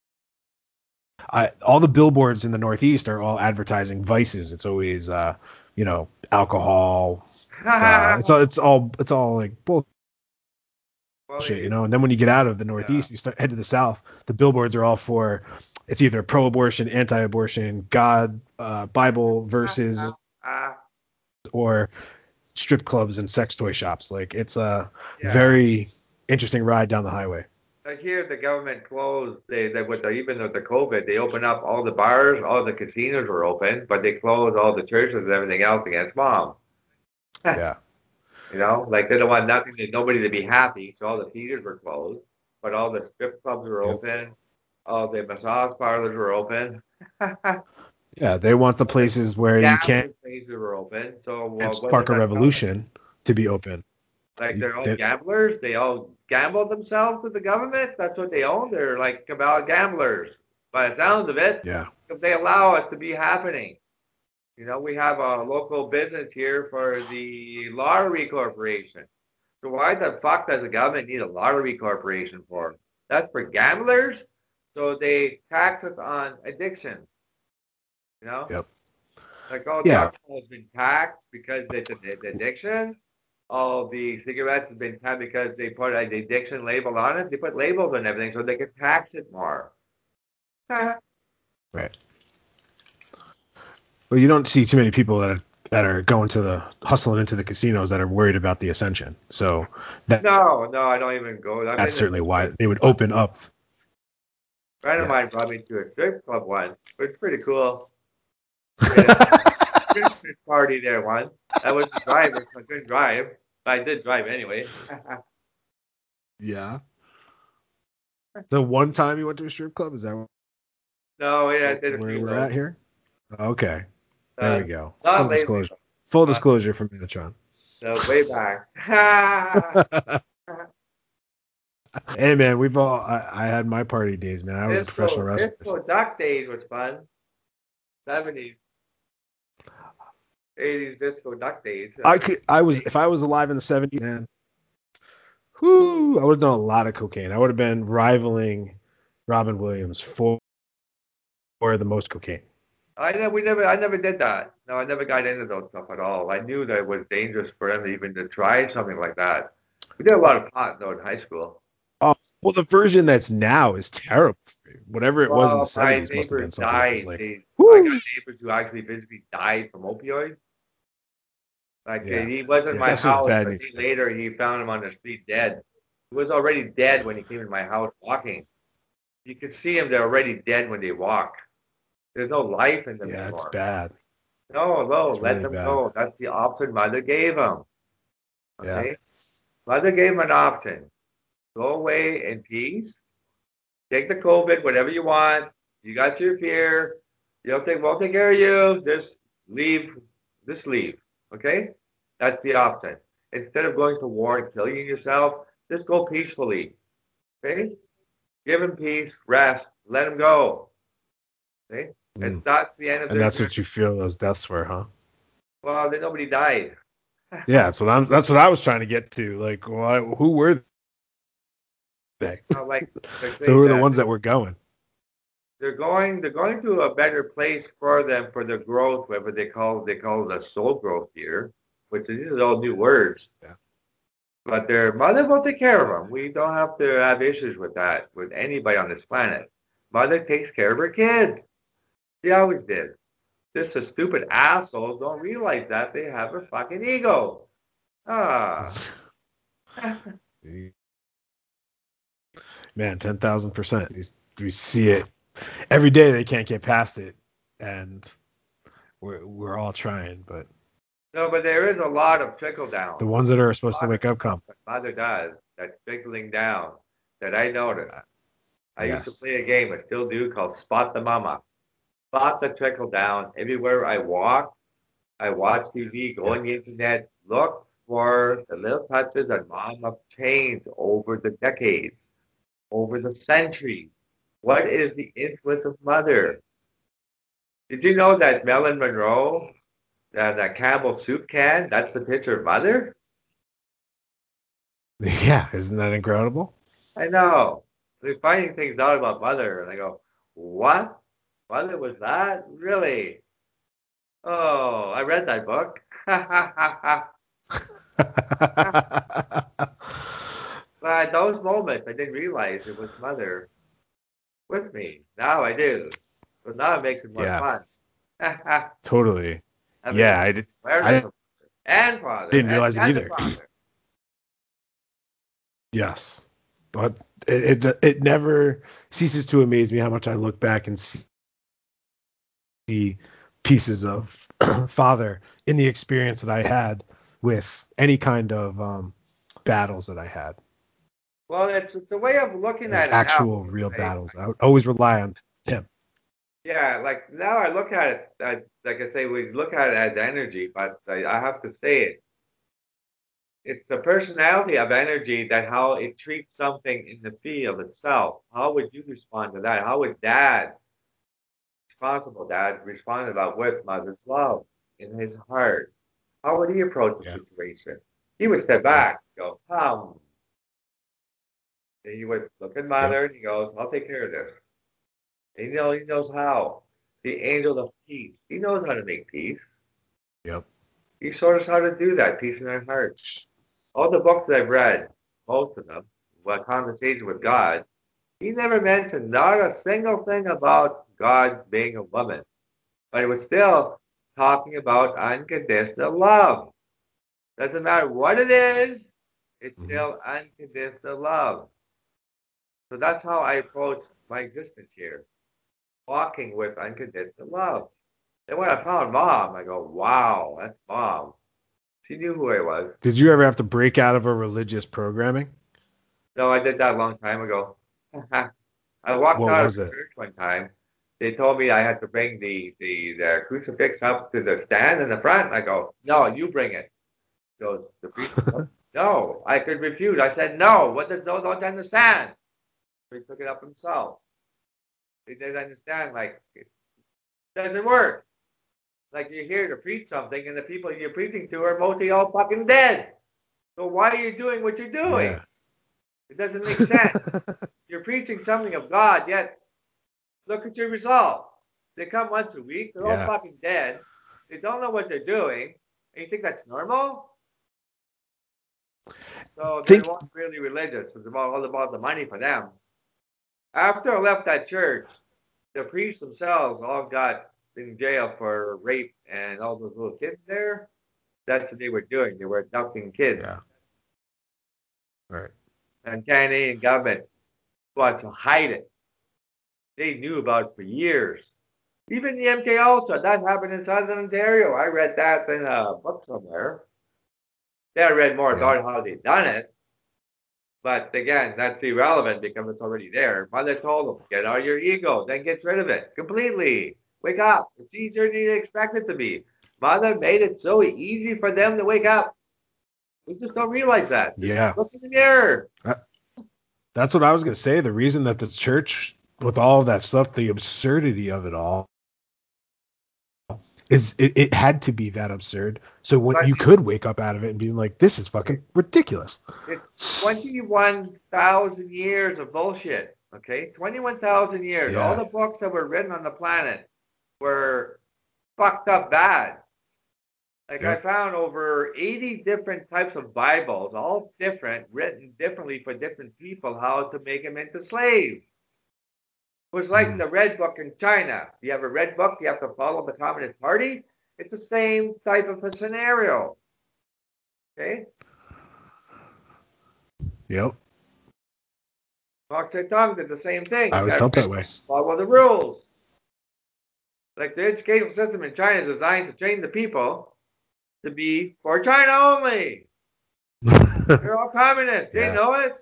I all the billboards in the Northeast are all advertising vices. It's always, uh, you know, alcohol. Uh, it's all, it's all, it's all like bullshit, Well, you it, know. And then when you get out of the yeah. Northeast, you start head to the South. The billboards are all for, it's either pro-abortion, anti-abortion, God, uh, Bible verses, Uh, or strip clubs and sex toy shops. Like it's a yeah. very interesting ride down the highway. Like here, the government closed. They, they with the, even with the COVID, they opened up all the bars, all the casinos were open, but they closed all the churches and everything else against mom. Yeah. You know, like they don't want nothing, to, nobody to be happy, so all the theaters were closed, but all the strip clubs were Yep. open, all the massage parlors were open, all Yeah, they want the the places where you can't gambling places were open. So well, what does spark a that tell me? revolution to be open. Like You, they're all they, gamblers. They all gamble themselves to the government. That's what they own. They're like about gamblers. By the sounds of it, yeah. if they allow it to be happening. You know, we have a local business here for the lottery corporation. So why the fuck does the government need a lottery corporation for? That's for gamblers. So they tax us on addiction. You know, Yep. like all the Yeah. alcohol has been taxed because it's an addiction. All the cigarettes have been taxed because they put an addiction label on it. They put labels on everything so they can tax it more. Right. Well, you don't see too many people that are that are going to the hustling into the casinos that are worried about the ascension. So that No, no, I don't even go. I've that's been to certainly a why strip they club would once. open up. A friend of Yeah. mine brought me to a strip club once. It's pretty cool. We had a Christmas party there once. I was the driver, so I couldn't drive. But I did drive anyway. Yeah. The one time you went to a strip club, is that No, yeah, I where did a where few of we're those. at here? Okay. There we Uh, go. Full not lately, disclosure. Full but disclosure from Metatron. uh, way back. Hey man, we've all I, I had my party days, man. I was a professional Disco, wrestler. disco duck days was fun. seventies, eighties disco duck days. I Uh, could I was if I was alive in the seventies, man. Whoo, I would have done a lot of cocaine. I would have been rivaling Robin Williams for, for the most cocaine. I never, we never, I never did that. No, I never got into those stuff at all. I knew that it was dangerous for them even to try something like that. We did a lot of pot though in high school. Oh, well, the version that's now is terrible. Whatever it was in the Well, my seventies must have been neighbors something that was died. like, They, I got whoo. neighbors who actually physically died from opioids. Like uh, Yeah, he was in yeah, my that's just house, bad but news. he, later he found him on the street dead. He was already dead when he came to my house walking. You could see him; they're already dead when they walk. There's no life in them Yeah, it's anymore. bad. No, no, It's let really them bad. go. That's the option mother gave him. Yeah. Okay, mother gave him an option. Go away in peace. Take the COVID, whatever you want. You got your fear. You'll take, we'll take care of you. Just leave. Just leave. Okay? That's the option. Instead of going to war and killing yourself, just go peacefully. Okay? Give him peace, rest, let him go. Okay? It's Mm. not the end of And their that's journey. what you feel those deaths were, huh? Well, then nobody died. Yeah, that's what I'm. That's what I was trying to get to. Like, why, who were they? Well, like they're So who saying are the that ones that were going? they're going they're going to a better place for them for their growth, whatever they call they call it a soul growth here, which is, these are all new words. Yeah. But their mother will take care of them. We don't have to have issues with that with anybody on this planet. Mother takes care of her kids. She always did. Just the stupid assholes don't realize that they have a fucking ego. Ah. Man, ten thousand percent. We see it every day. They can't get past it, and we're we're all trying, but No, but there is a lot of trickle down. the ones that are A supposed to lot of wake up stuff come. that mother does that's trickling down that I noticed. Uh, I used to Yes. play a game, I still do, called Spot the Mama. Spot the trickle down. Everywhere I walk, I watch T V, go Yep. on the internet, look for the little touches that mom have changed over the decades, over the centuries. What is the influence of mother? Did you know that Marilyn Monroe, that, that Campbell soup can, that's the picture of mother? Yeah. Isn't that incredible? I know. They're finding things out about mother, and I go, what? Mother was that? Really? Oh, I read that book. But at those moments, I didn't realize it was mother with me. Now I do. So now it makes it more Yeah. fun. Totally. Having Yeah. a I did. awareness I of mother and father didn't and realize it the other either. father. Yes. But it, it it never ceases to amaze me how much I look back and see pieces of father in the experience that I had with any kind of um, battles that I had, Well, it's, it's a way of looking like at it now. actual real I, battles. I would always rely on him. yeah, like now I look at it, I, like I say, we look at it as energy, but I, I have to say it. It's the personality of energy that how it treats something in the field itself. How would you respond to that? How would dad, responsible dad, respond to that with mother's love in his heart? How would he approach the Yeah. situation? He would step Yep. back, go, come. And he would look at Yep. mother and he goes, I'll take care of this. And you know, he knows how. The angel of peace. He knows how to make peace. Yep. He showed us how to do that, peace in our heart. All the books that I've read, most of them, what conversation with God, he never mentioned not a single thing about God being a woman. But he was still talking about unconditional love. Doesn't matter what it is, it's Mm-hmm. still unconditional love. So that's how I approach my existence here, walking with unconditional love. And when I found mom, I go, wow, that's mom. She knew who I was. Did you ever have to break out of a religious programming? No, I did that a long time ago. I walked What out of was it? church one time. They told me I had to bring the, the, the crucifix up to the stand in the front. I go, no, you bring it. He goes, the priest goes, No, I could refuse. I said, no, what does no don't understand? So he took it up himself. He didn't understand, like, it doesn't work. Like, you're here to preach something, and the people you're preaching to are mostly all fucking dead. So why are you doing what you're doing? Yeah. It doesn't make sense. You're preaching something of God, yet look at your result. They come once a week, they're all Yeah. fucking dead. They don't know what they're doing. And you think that's normal? So they Think weren't really religious. It's about all about the money for them. After I left that church, the priests themselves all got in jail for rape and all those little kids there. That's what they were doing. They were abducting kids. Yeah. Right. And Canadian government wanted to hide it. They knew about it for years. Even the M K Ultra, that happened in Southern Ontario. I read that in a book somewhere. Then I read more Yeah. about how they done it. But again, that's irrelevant because it's already there. Mother told them, get out of your ego, then get rid of it completely. Wake up. It's easier than you expect it to be. Mother made it so easy for them to wake up. We just don't realize that. Just Yeah. look in the mirror. That's what I was gonna say. The reason that the church, with all of that stuff, the absurdity of it all, is it, it had to be that absurd. So when But you could wake up out of it and be like, this is fucking ridiculous. it's twenty-one thousand years of bullshit. Okay? twenty-one thousand years. All Yeah. the books that were written on the planet were fucked up bad. Like I Yep. found over eighty different types of Bibles, all different, written differently for different people, how to make them into slaves. It was like Mm. the Red Book in China. You have a Red Book, you have to follow the Communist Party. It's the same type of a scenario. Okay? Yep. Mao Zedong did the same thing. I You always got felt to that way. follow the rules. Like the educational system in China is designed to train the people to be for China only. They're all communists. They Yeah. know it.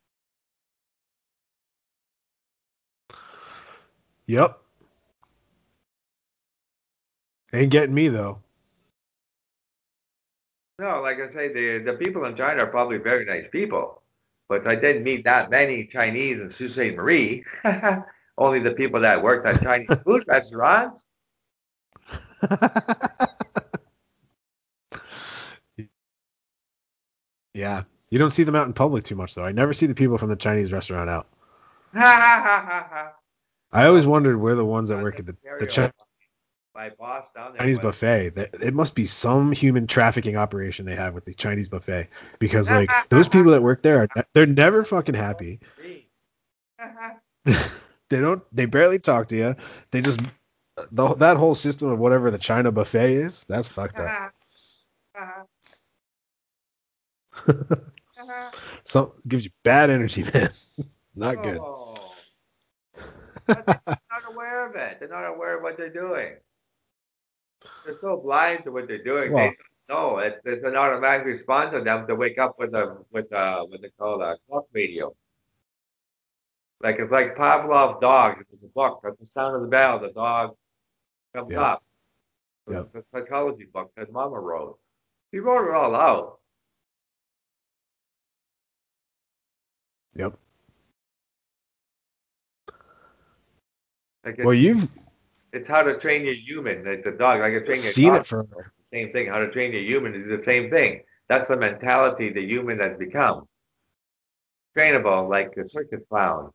Yep. Ain't getting me though. No, like I say, the the people in China are probably very nice people, but I didn't meet that many Chinese in Sault Ste. Marie. Only the people that worked at Chinese food restaurants. Yeah. You don't see them out in public too much though. I never see the people from the Chinese restaurant out. Ha ha ha ha ha. I always Well, wondered where the ones that on work at the, the Ontario, my boss down there Chinese was. buffet, that it must be some human trafficking operation they have with the Chinese buffet, because Ha like ha ha those ha. people that work there are, they're never fucking happy. Ha ha They don't, they barely talk to you. They just, the, that whole system of whatever the China buffet is, that's fucked up. ha ha ha. So it gives you bad energy, man. Not good. Oh, but they're not aware of it. They're not aware of what they're doing. They're so blind to what they're doing. They Well, don't know. It's, it's an automatic response on them to wake up with a with a what they call a clock radio. Like it's like Pavlov's dog. It was a book. At the sound of the bell, the dog comes yep, up. yep, It's a psychology book that Mama wrote. He wrote it all out. yep. Like Well, it's you've it's how to train your human. Like the dog, like a train your seen dog. it for, Same thing. How to train your human to do the same thing. That's the mentality the human has become. Trainable like a circus clown.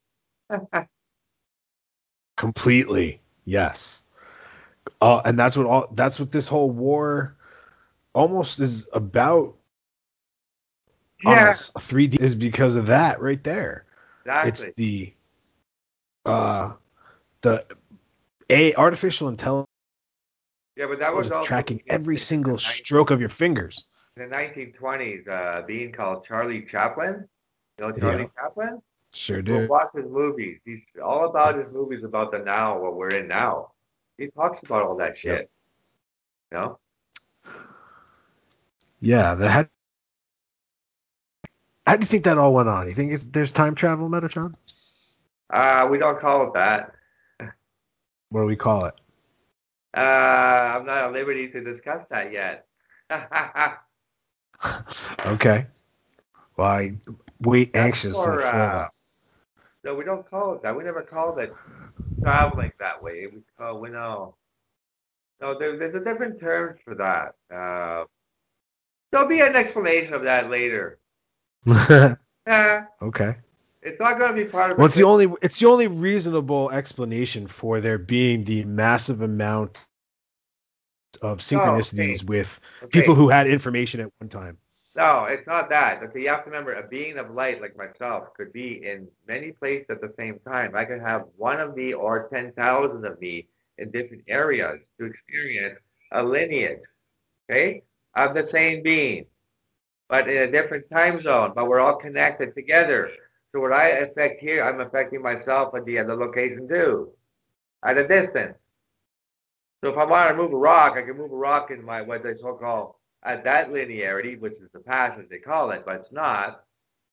completely. Yes. Uh, and that's what all, that's what this whole war almost is about on a Yeah, s- three D, is because of that right there. It's exactly. the uh the a artificial intelligence Yeah, but that was also tracking in, every in the single nineteen stroke of your fingers. in the nineteen twenties. Uh, being called Charlie Chaplin. You know Yeah, Charlie Chaplin? sure Well, do. watch his movies. He's all about his movies about the now, what we're in now. He talks about all that Yep. shit. You know? Yeah, the how, how do you think that all went on? You think it's, there's time travel, Metatron? Uh, we don't call it that. What do we call it? Uh, I'm not at liberty to discuss that yet. Okay. I wait That's anxiously for, for uh, that. no, we don't call it that. We never called it traveling that way. We call, we know. No, there, there's a different term for that. Uh, there'll be an explanation of that later. Yeah, Okay. it's not going to be part of Well, a it's the trip. only it's the only reasonable explanation for there being the massive amount of No, okay, synchronicities with people okay. who had information at one time. No, it's not that. Okay, you have to remember a being of light like myself could be in many places at the same time. I could have one of me or ten thousand of me in different areas to experience a lineage, okay, of the same being, but in a different time zone, but we're all connected together. So what I affect here, I'm affecting myself at the other location too, at a distance. So if I want to move a rock, I can move a rock in my what they so-called at that linearity, which is the past as they call it, but it's not.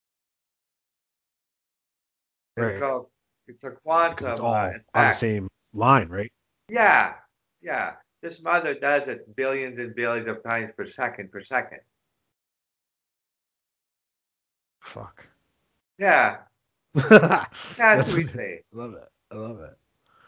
It's Right. called it's a Because it's quantum uh, all on the effect. same line, right? Yeah, yeah. This mother does it billions and billions of times per second per second. Fuck. Yeah, that's That's what we I say. love it. I love it.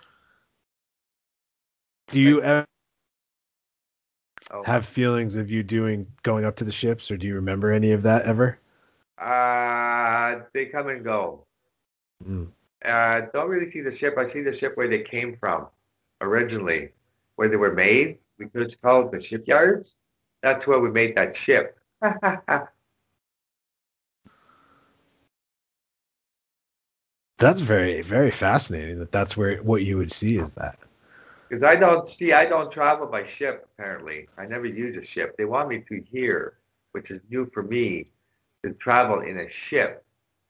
Do Like, you ever oh, have feelings of you doing going up to the ships, or do you remember any of that ever? uh, they come and go. Mm. Uh, don't really see the ship. I see the ship where they came from originally, where they were made. We could call it the shipyards. That's where we made that ship. That's very, very fascinating. That that's where what you would see is that. Because I don't see, I don't travel by ship, apparently. I never use a ship. They want me to here, which is new for me, to travel in a ship.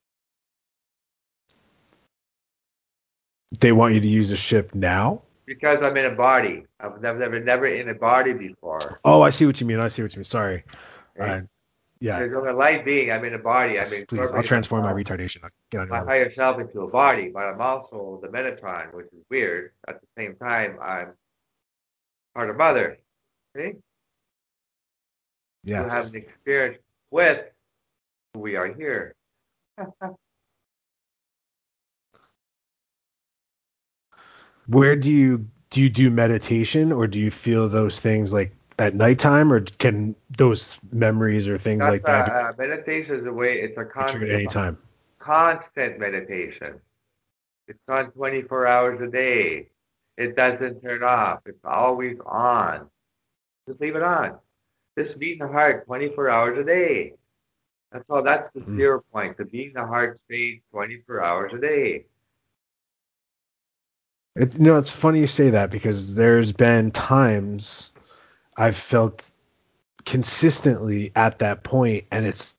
They want you to use a ship now. Because I'm in a body. I've never, never, never in a body before. Oh, I see what you mean. I see what you mean. Sorry. Okay? Uh, yeah. Because I'm a light being, I'm in a body. I'm Yes, please. I'll incorporating transform my myself, retardation. I'll get on your my level. higher self into a body, but I'm also the Metatron, which is weird. At the same time, I'm part of Mother. Okay? To have an Yes. experience with who we are here. Where do you do you do meditation, or do you feel those things like at nighttime, or can those memories or things That's like uh, that be uh, meditation is a way. It's a triggered constant, anytime? constant meditation. It's on twenty-four hours a day. It doesn't turn off. It's always on. Just leave it on. Just beat the heart twenty-four hours a day. That's all. That's the Mm. zero point. To beat the heart speed twenty-four hours a day. It's you know it's funny you say that because there's been times I've felt consistently at that point, and it's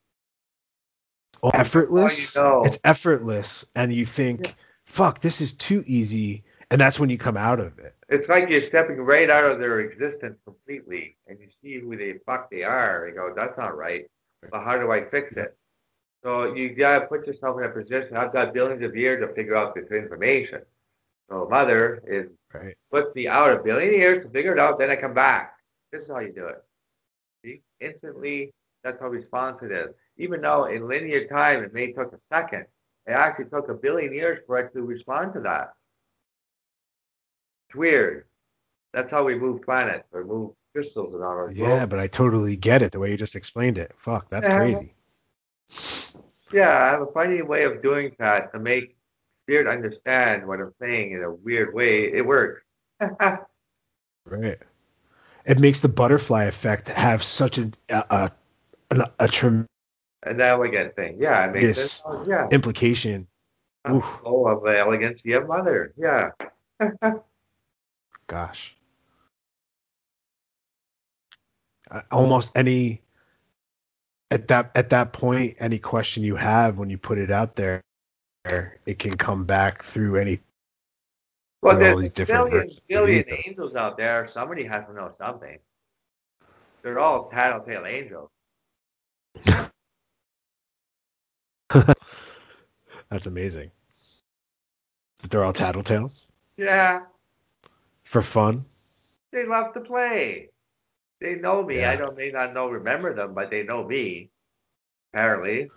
That's all you effortless. It's know. effortless, and you Yeah. think, "Fuck, this is too easy," and that's when you come out of it. It's like you're stepping right out of their existence completely, and you see who the fuck they are. You go, that's not right. But how do I fix Yeah, it? So you gotta put yourself in a position. I've got billions of years to figure out this information. So mother is right. puts me out a billion years to figure it out, then I come back. This is how you do it. See? Instantly, that's how responsive it is. Even though in linear time it may took a second, it actually took a billion years for it to respond to that. It's weird. That's how we move planets or move crystals around our Yeah, globe. but I totally get it the way you just explained it. Fuck, that's Yeah, crazy. yeah, I have a funny way of doing that to make spirit understand what I'm saying in a weird way. It works. Right. It makes the butterfly effect have such a a, a, a tremendous An elegant thing. Yeah, it makes sense. Oh, yeah. implication. A Oof, flow of the elegancy of mother. Yeah. gosh. Uh, Almost any at that at that point, any question you have when you put it out there, it can come back through any Well, through all there's these a different billion, versions of billion you. angels out there. Somebody has to know something. They're all tattletale angels. That's amazing. They're all tattletales Yeah. for fun. They love to play. They know me. I Yeah. don't may not know remember them, but they know me. apparently.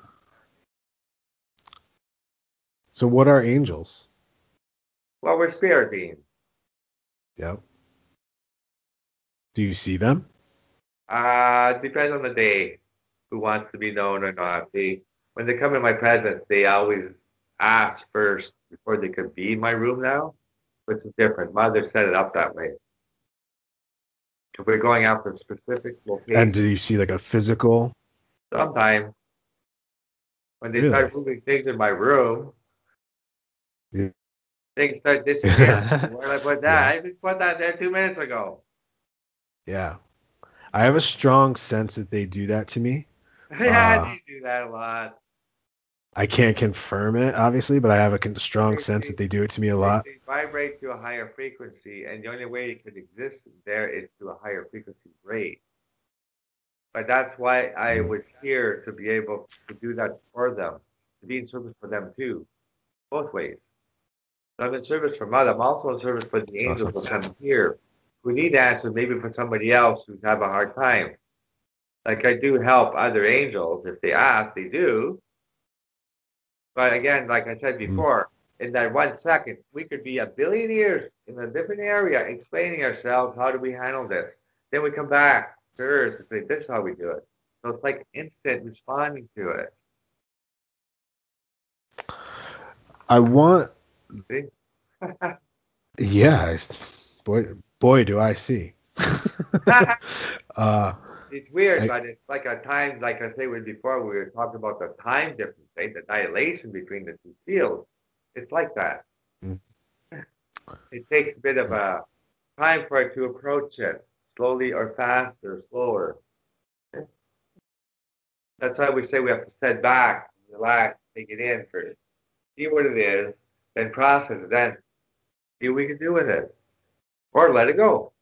So what are angels? Well, we're spirit beings. Yep. Do you see them? Uh, depends on the day who wants to be known or not. They, when they come in my presence, they always ask first before they could be in my room now, which is different. Mother set it up that way. If we're going after a specific And location, do you see like a physical? sometimes when they Really? start moving things in my room, Yeah. things start disappearing. Where did I put that? Yeah. I just put that there two minutes ago. Yeah. I have a strong sense that they do that to me. Yeah, Uh, they do that a lot. I can't confirm it, obviously, but I have a con- strong They, sense they, that they do it to me a they, lot. they vibrate to a higher frequency, and the only way it could exist there is to a higher frequency rate. But that's why I Mm, was here to be able to do that for them, to be in service for them too, both ways. So I'm in service for mother. I'm also in service for the it's angels awesome. that come here who need answers, maybe for somebody else who's having a hard time. Like I do help other angels if they ask, they do. But again, like I said Mm, before, in that one second, we could be a billion years in a different area explaining ourselves. How do we handle this? Then we come back to Earth and say, this is how we do it. So it's like instant responding to it. I want, See? yeah, I s- boy, boy, do I see. uh, It's weird, I, but it's like a time, like I say when before, we were talking about the time difference, right? The annihilation between the two fields. It's like that. mm, It takes a bit of a time for it to approach it, slowly or fast or slower. That's why we say we have to step back, relax, take it in first, see what it is, then process it, then see what we can do with it, or let it go.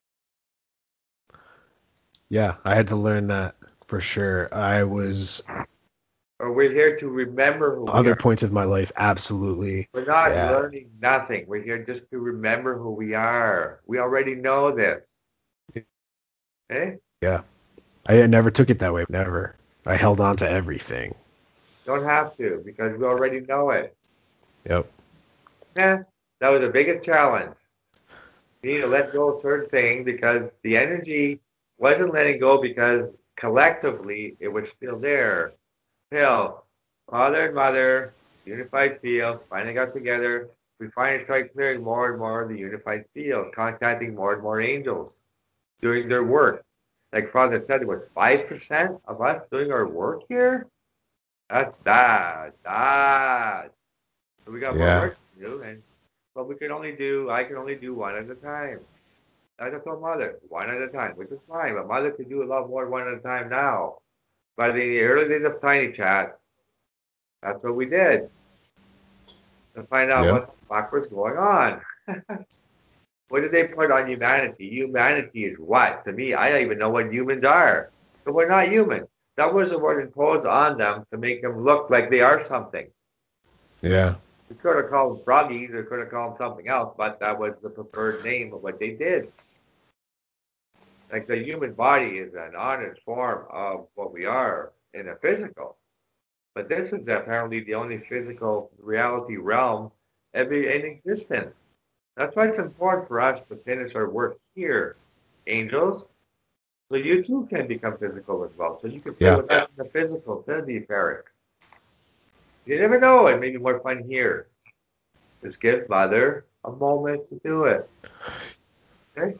yeah, I had to learn that for sure. I was Or we're here to remember who we other are. points of my life, absolutely. We're not Yeah, learning nothing. We're here just to remember who we are. We already know this. Okay? yeah. I never took it that way. Never. I held on to everything. Don't have to because we already know it. Yep. Yeah, that was the biggest challenge. You need to let go of certain things because the energy wasn't letting go because collectively it was still there. Still, father and mother, unified field, finally got together. We finally started clearing more and more of the unified field, contacting more and more angels, doing their work. Like Father said, it was five percent of us doing our work here. That's bad, bad. So we got more Yeah. work to do, and but we can only do, I can only do one at a time. I just told Mother, one at a time, which is fine, but Mother could do a lot more one at a time now. But in the early days of Tiny Chat, that's what we did to find out Yeah. what the fuck was going on. What did they put on humanity? Humanity is what? To me, I don't even know what humans are. So we're not human. That was a word imposed on them to make them look like they are something. Yeah. We could have called them froggies or could have called them something else, but that was the preferred name of what they did. Like the human body is an honest form of what we are in a physical. But this is apparently the only physical reality realm ever in existence. That's why it's important for us to finish our work here, angels, so you too can become physical as well. So you can play Yeah. with us in the physical, instead of the etheric. You never know, it may be more fun here. Just give Mother a moment to do it. Okay?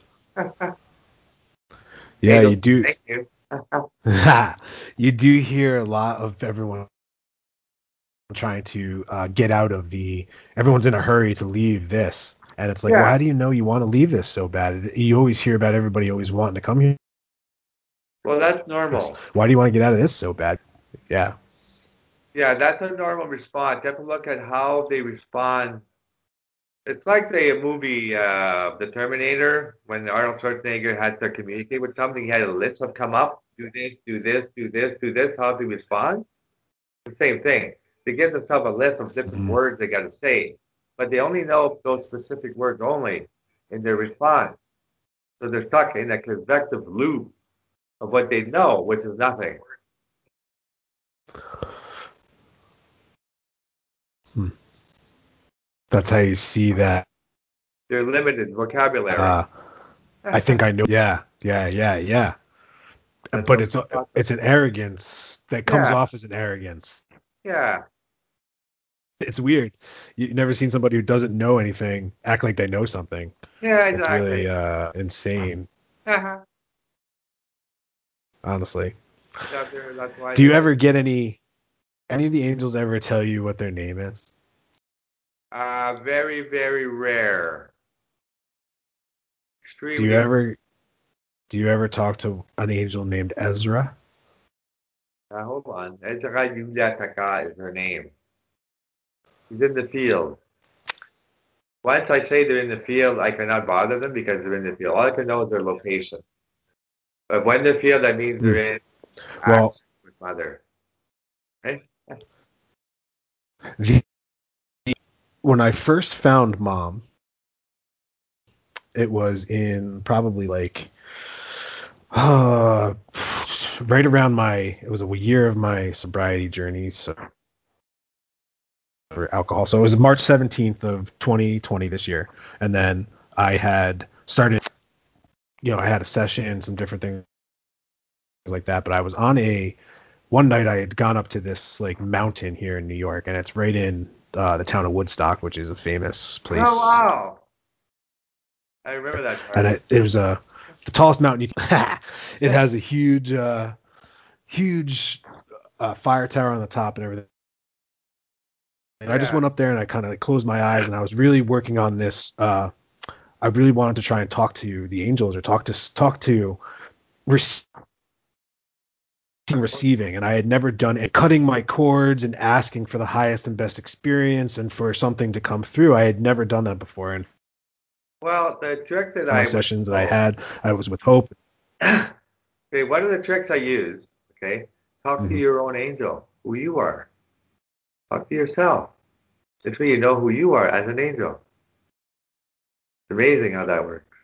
Yeah, Angels, you do. thank you. You do hear a lot of everyone trying to uh, get out of the. Everyone's in a hurry to leave this, and it's like, well, Yeah, how do you know you want to leave this so bad? You always hear about everybody always wanting to come here. well, that's This. normal. Why do you want to get out of this so bad? Yeah. Yeah, that's a normal response. You have to look at how they respond. It's like, say, a movie, uh, The Terminator, when Arnold Schwarzenegger had to communicate with something, he had a list of come up, do this, do this, do this, do this, how they respond. The same thing. They give themselves a list of different Mhm. words they got to say, but they only know those specific words only in their response. So they're stuck in a convective loop of what they know, which is nothing. That's how you see that. Their limited vocabulary. Uh, I think I know. Yeah, yeah, yeah, yeah. That's But what it's we talk it's an arrogance that comes Yeah, off as an arrogance. yeah, It's weird. You've never seen somebody who doesn't know anything act like they know something. yeah, It's really exactly. uh, insane, Uh-huh. honestly. That's, their- that's why Do you they're like, ever get any any of the angels ever tell you what their name is? uh, very, very rare. Do you Extremely rare. ever do you ever talk to an angel named Ezra? Uh, hold on. Ezra Yulia Taka is her name. She's in the field. Once I say they're in the field, I cannot bother them because they're in the field. All I can know is their location. But when they're field, that means Hmm. they're in Well, action with mother. Right? the, when I first found mom, it was in probably like uh, right around my it was a year of my sobriety journey, so for alcohol. So it was March seventeenth of twenty twenty this year. And then I had started, you know, I had a session, some different things like that. But I was on a, one night I had gone up to this like mountain here in New York, and it's right in uh, the town of Woodstock, which is a famous Oh, place. wow. I remember that And part. it, it was a, the tallest mountain you can, it has a huge, uh, huge uh, fire tower on the top and everything. And I just Yeah. went up there and I kind of like closed my eyes, and I was really working on this. Uh, I really wanted to try and talk to the angels, or talk to talk to receiving, receiving, and I had never done it. Cutting my cords and asking for the highest and best experience and for something to come through. I had never done that before. And Well, the trick that my I would sessions that I know, had, I was with Hope. okay, one of the tricks I use, okay, talk to Mm-hmm. your own angel, who you are. Talk to yourself. This way you know who you are as an angel. It's amazing how that works.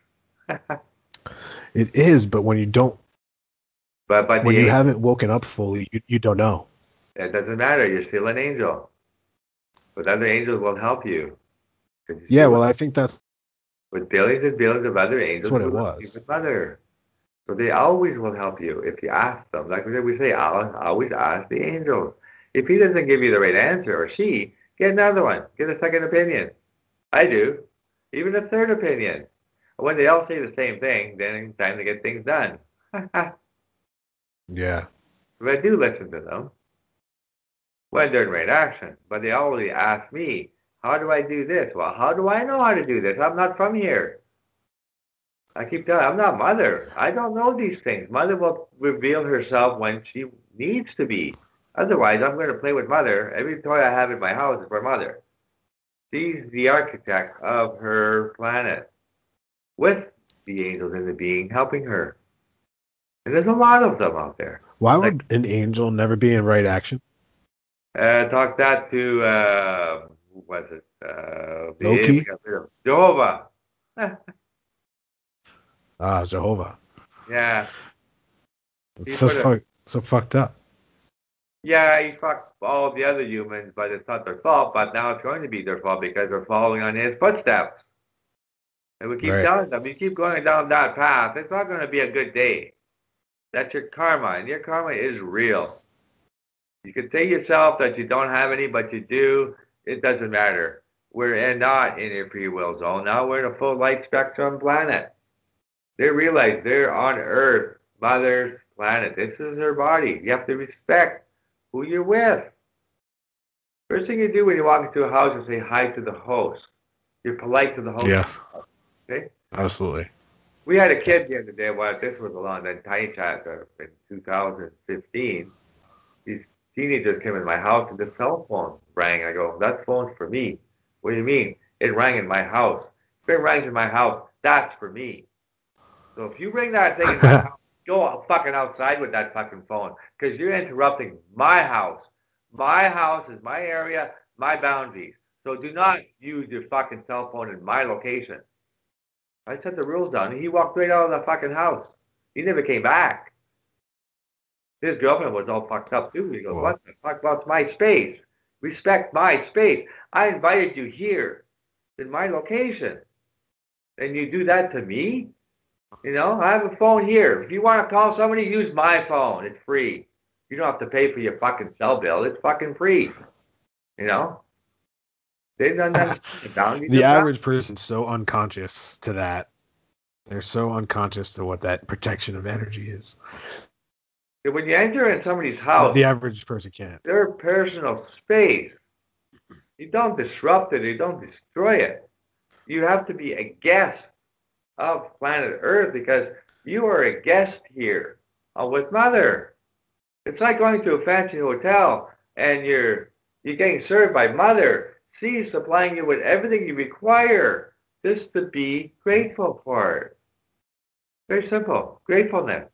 It is, but when you don't, But but when the you angel, haven't woken up fully, you, you don't know. it doesn't matter. You're still an angel. But other angels will help you. Because you see, Yeah, with, well, I think that's with billions and billions of other that's angels what who it love you was. with mother. So they always will help you if you ask them. Like we say, "I'll always ask the angels. If he doesn't give you the right answer, or she, get another one. Get a second opinion. I do. Even a third opinion. When they all say the same thing, then it's time to get things done. But Yeah. I do listen to them when they're in right action. But they always ask me, how do I do this? Well, how do I know how to do this? I'm not from here. I keep telling I'm not mother. I don't know these things. Mother will reveal herself when she needs to be. Otherwise, I'm going to play with mother. Every toy I have in my house is for mother. She's the architect of her planet with the angels and the being helping her. And there's a lot of them out there. Why Like, would an angel never be in right action? uh, talk that to, uh, who was it? Uh, the we Loki? got rid of Jehovah. Ah, Jehovah. Yeah, he It's put just a, fuck, so fucked up. yeah, he fucked all the other humans, but it's not their fault. But now it's going to be their fault because they're following on his footsteps. And we keep Right. telling them, you keep going down that path, it's not going to be a good day. That's your karma, and your karma is real. You can say yourself that you don't have any, but you do. It doesn't matter. We're not in a free will zone. Now we're in a full light spectrum planet. They realize they're on Earth, Mother's planet. This is her body. You have to respect who you're with. First thing you do when you walk into a house is say hi to the host. You're polite to the host. Yeah, Okay? absolutely. We had a kid the other day. Well, this was along that tiny chat uh, in two thousand fifteen. These teenagers came in my house and the cell phone rang. I go, that phone's for me. What do you mean? It rang in my house. If it rings in my house, that's for me. So if you ring that thing in my house, go fucking outside with that fucking phone because you're interrupting my house. My house is my area, my boundaries. So do not use your fucking cell phone in my location. I set the rules down. And he walked right out of the fucking house. He never came back. His girlfriend was all fucked up too. He goes, Well, what the fuck? Well, it's my space. Respect my space. I invited you here. in my location. And you do that to me? You know, I have a phone here. If you want to call somebody, use my phone. It's free. You don't have to pay for your fucking cell bill. It's fucking free. You know? They don't understand the boundaries The of that. average person's so unconscious to that. They're so unconscious to what that protection of energy is. When you enter in somebody's The, house, the average person can't. their personal space, you don't disrupt it. You don't destroy it. You have to be a guest of planet Earth because you are a guest here uh, with Mother. It's like going to a fancy hotel and you're you're getting served by Mother. She's supplying you with everything you require just to be grateful for it. Very simple. Gratefulness.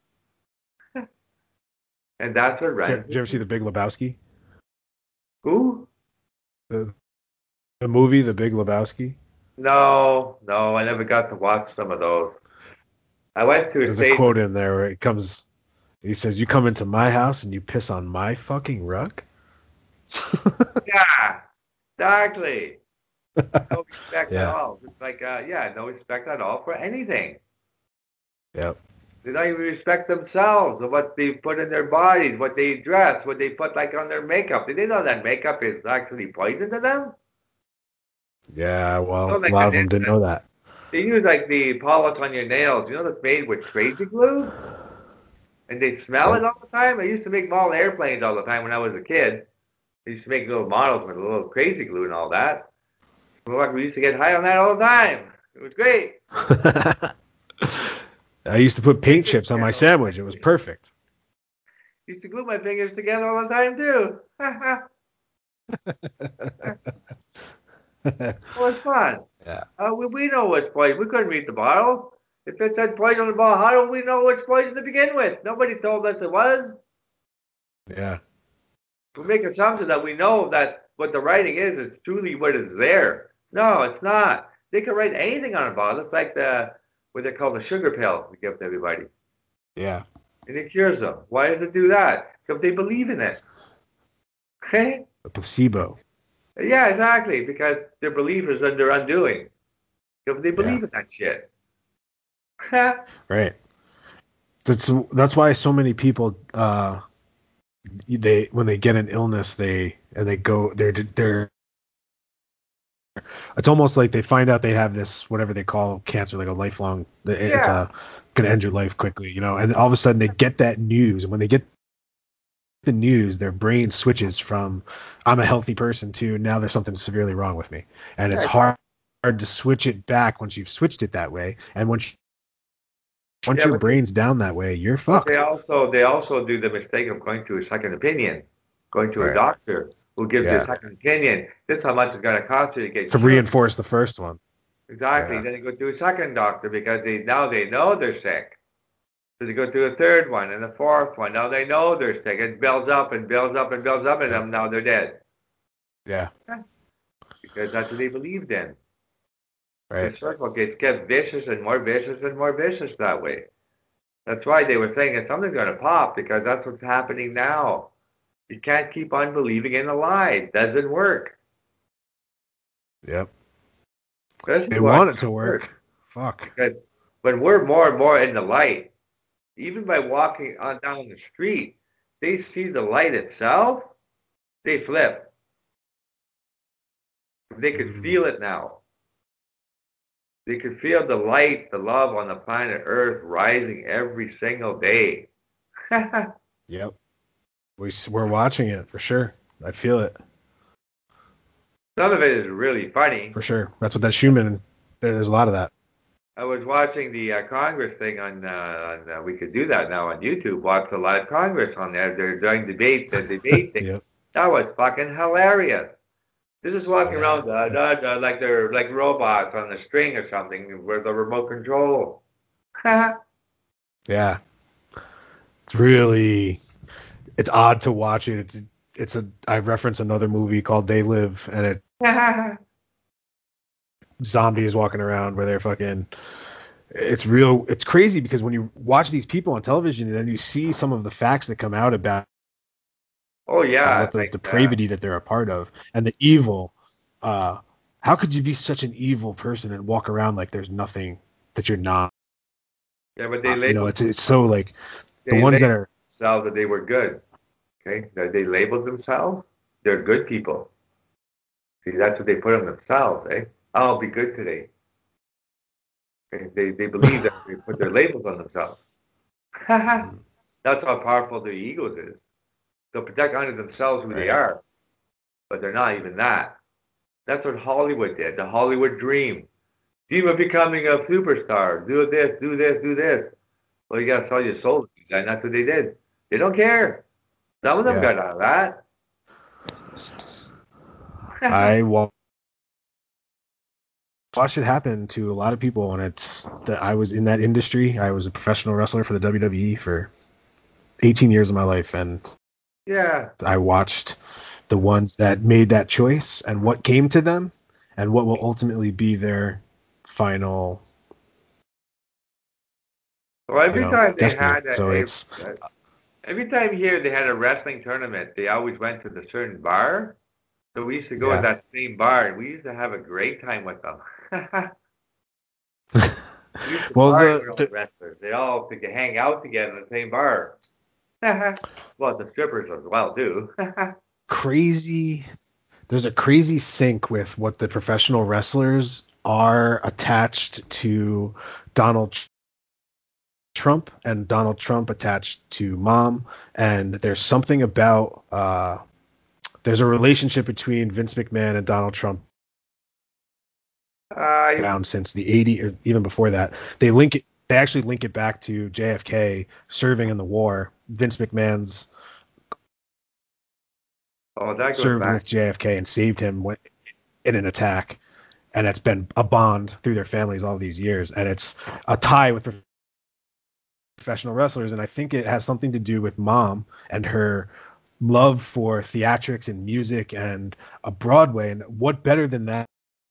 And that's what Did you, Ren. did you ever see The Big Lebowski? Who? The, the movie The Big Lebowski? No, no, I never got to watch some of those. I went to a There's a state. quote in there where it comes, he says, "You come into my house and you piss on my fucking rug?" Yeah, exactly. No respect at Yeah. all. It's like, uh, yeah, no respect at all for anything. Yep. They don't even respect themselves or what they put in their bodies, what they dress, what they put like on their makeup. Did they know that makeup is actually poison to them? Yeah, Oh, well, a like lot the of them didn't know that. they use like the polish on your nails. You know that's made with crazy glue, and they smell it Yep. all the time. I used to make model airplanes all the time when I was a kid. I used to make little models with a little crazy glue and all that. We used to get high on that all the time. It was great. I used to put paint chips on my sandwich. It was perfect. Used to glue my fingers together all the time too. It was fun. Yeah. Uh, we, we know what's poison. We couldn't read the bottle. If it said poison on the bottle, how do we know what's poison to begin with? Nobody told us it was. Yeah. We make assumptions that we know that what the writing is is truly what is there. No, it's not. They can write anything on a bottle. It's like the what they call the sugar pill we give to everybody. Yeah. And it cures them. Why does it do that? Because they believe in it. Okay? A placebo. Yeah, exactly. Because their belief is in their undoing. Because they Yeah. believe in that shit. Right. That's that's why so many people uh they when they get an illness they and they go they're they're it's almost like they find out they have this whatever they call cancer, like a lifelong, it's Yeah. a gonna end your life quickly, you know, and all of a sudden they get that news, and when they get the news their brain switches from I'm a healthy person to now there's something severely wrong with me, and it's Yeah, hard hard to switch it back once you've switched it that way, and once once yeah, your but they, brain's down that way you're but they fucked. also they also do the mistake of going to a second opinion, going to a Right. doctor who gives you a Yeah. second opinion. This is how much it's going to cost you to get To cured. reinforce the first one. Exactly. Yeah. Then you go to a second doctor because they now they know they're sick. So they go to a third one and a fourth one. Now they know they're sick. It builds up and builds up and builds up, and Yep. then now they're dead Yeah. because that's what they believed in. The Right. circle gets kept vicious and more vicious and more vicious that way. That's why they were saying that something's going to pop because that's what's happening now. You can't keep on believing in a lie. It doesn't work. Yep. Especially They why it want it to doesn't work. work. Fuck. Because when we're more and more in the light, even by walking on down the street, they see the light itself, they flip. They could Mm. feel it now. They could feel the light, the love on the planet Earth rising every single day. Some Yep. We s- we're watching it for sure. I feel it of it is really funny. for sure. That's what that Schumann. There's a lot of that. I was watching the uh, Congress thing on, uh, on uh, we could do that now on YouTube. Watch the live Congress on there. They're doing debate, the debate thing. Yep. That was fucking hilarious. They're just walking Yeah. around uh, da, da, like they're like robots on a string or something with a remote control. Yeah. It's really it's odd to watch it. It's it's a I reference another movie called They Live, and it zombies walking around where they're fucking. It's real. It's crazy because when you watch these people on television and then you see some of the facts that come out about Oh yeah, what the like uh, depravity that they're a part of and the evil, uh, how could you be such an evil person and walk around like there's nothing that you're not? Yeah, but they Uh, you know, labeled it's it's so like the they ones that labeled are themselves that they were good. Okay, that they labeled themselves. They're good people. See, that's what they put on themselves, eh? I'll be good today. Okay? They they believe that they put their labels on themselves. That's how powerful their egos is. They'll project onto themselves who they right. are, but they're not even that. That's what Hollywood did. The Hollywood dream. Dream of becoming a superstar. Do this, do this, do this. Well, you gotta sell your soul to that, and that's what they did. They don't care. Some of them Yeah. got out of that. I wa- watched it happen to a lot of people, and it's that I was in that industry. I was a professional wrestler for the W W E for eighteen years of my life, and Yeah. I watched the ones that made that choice and what came to them and what will ultimately be their final, Well, you every know, time they destiny. had So a, it's a every time here they had a wrestling tournament, they always went to the certain bar. So we used to go to yeah. that same bar, and we used to have a great time with them. We used to Well, party the, with all the the wrestlers. They all could hang out together in the same bar. Well, the strippers as well too. crazy there's a crazy sync with what the professional wrestlers are attached to Donald Trump and Donald Trump attached to mom. And there's something about uh, there's a relationship between Vince McMahon and Donald Trump I down since the eighties or even before that. They link it. They actually link it back to J F K serving in the war. Vince McMahon's oh, that goes served back. with J F K and saved him when, in an attack, and it's been a bond through their families all these years, and it's a tie with professional wrestlers, and I think it has something to do with mom and her love for theatrics and music and a Broadway, and what better than that?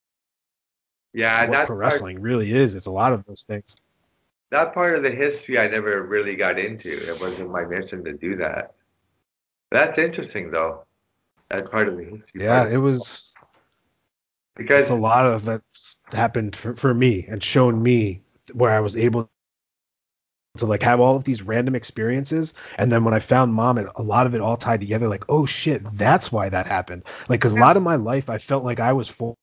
Yeah, What that pro part wrestling really is. It's a lot of those things. that part of the history I never really got into. It wasn't my mission to do that. That's interesting though. That part of the history part Yeah, of it was. It's a because lot of that's happened for, for me and shown me where I was able to like have all of these random experiences, and then when I found mom, and a lot of it all tied together, like, oh shit, that's why that happened. Like, because a lot of my life I felt like I was for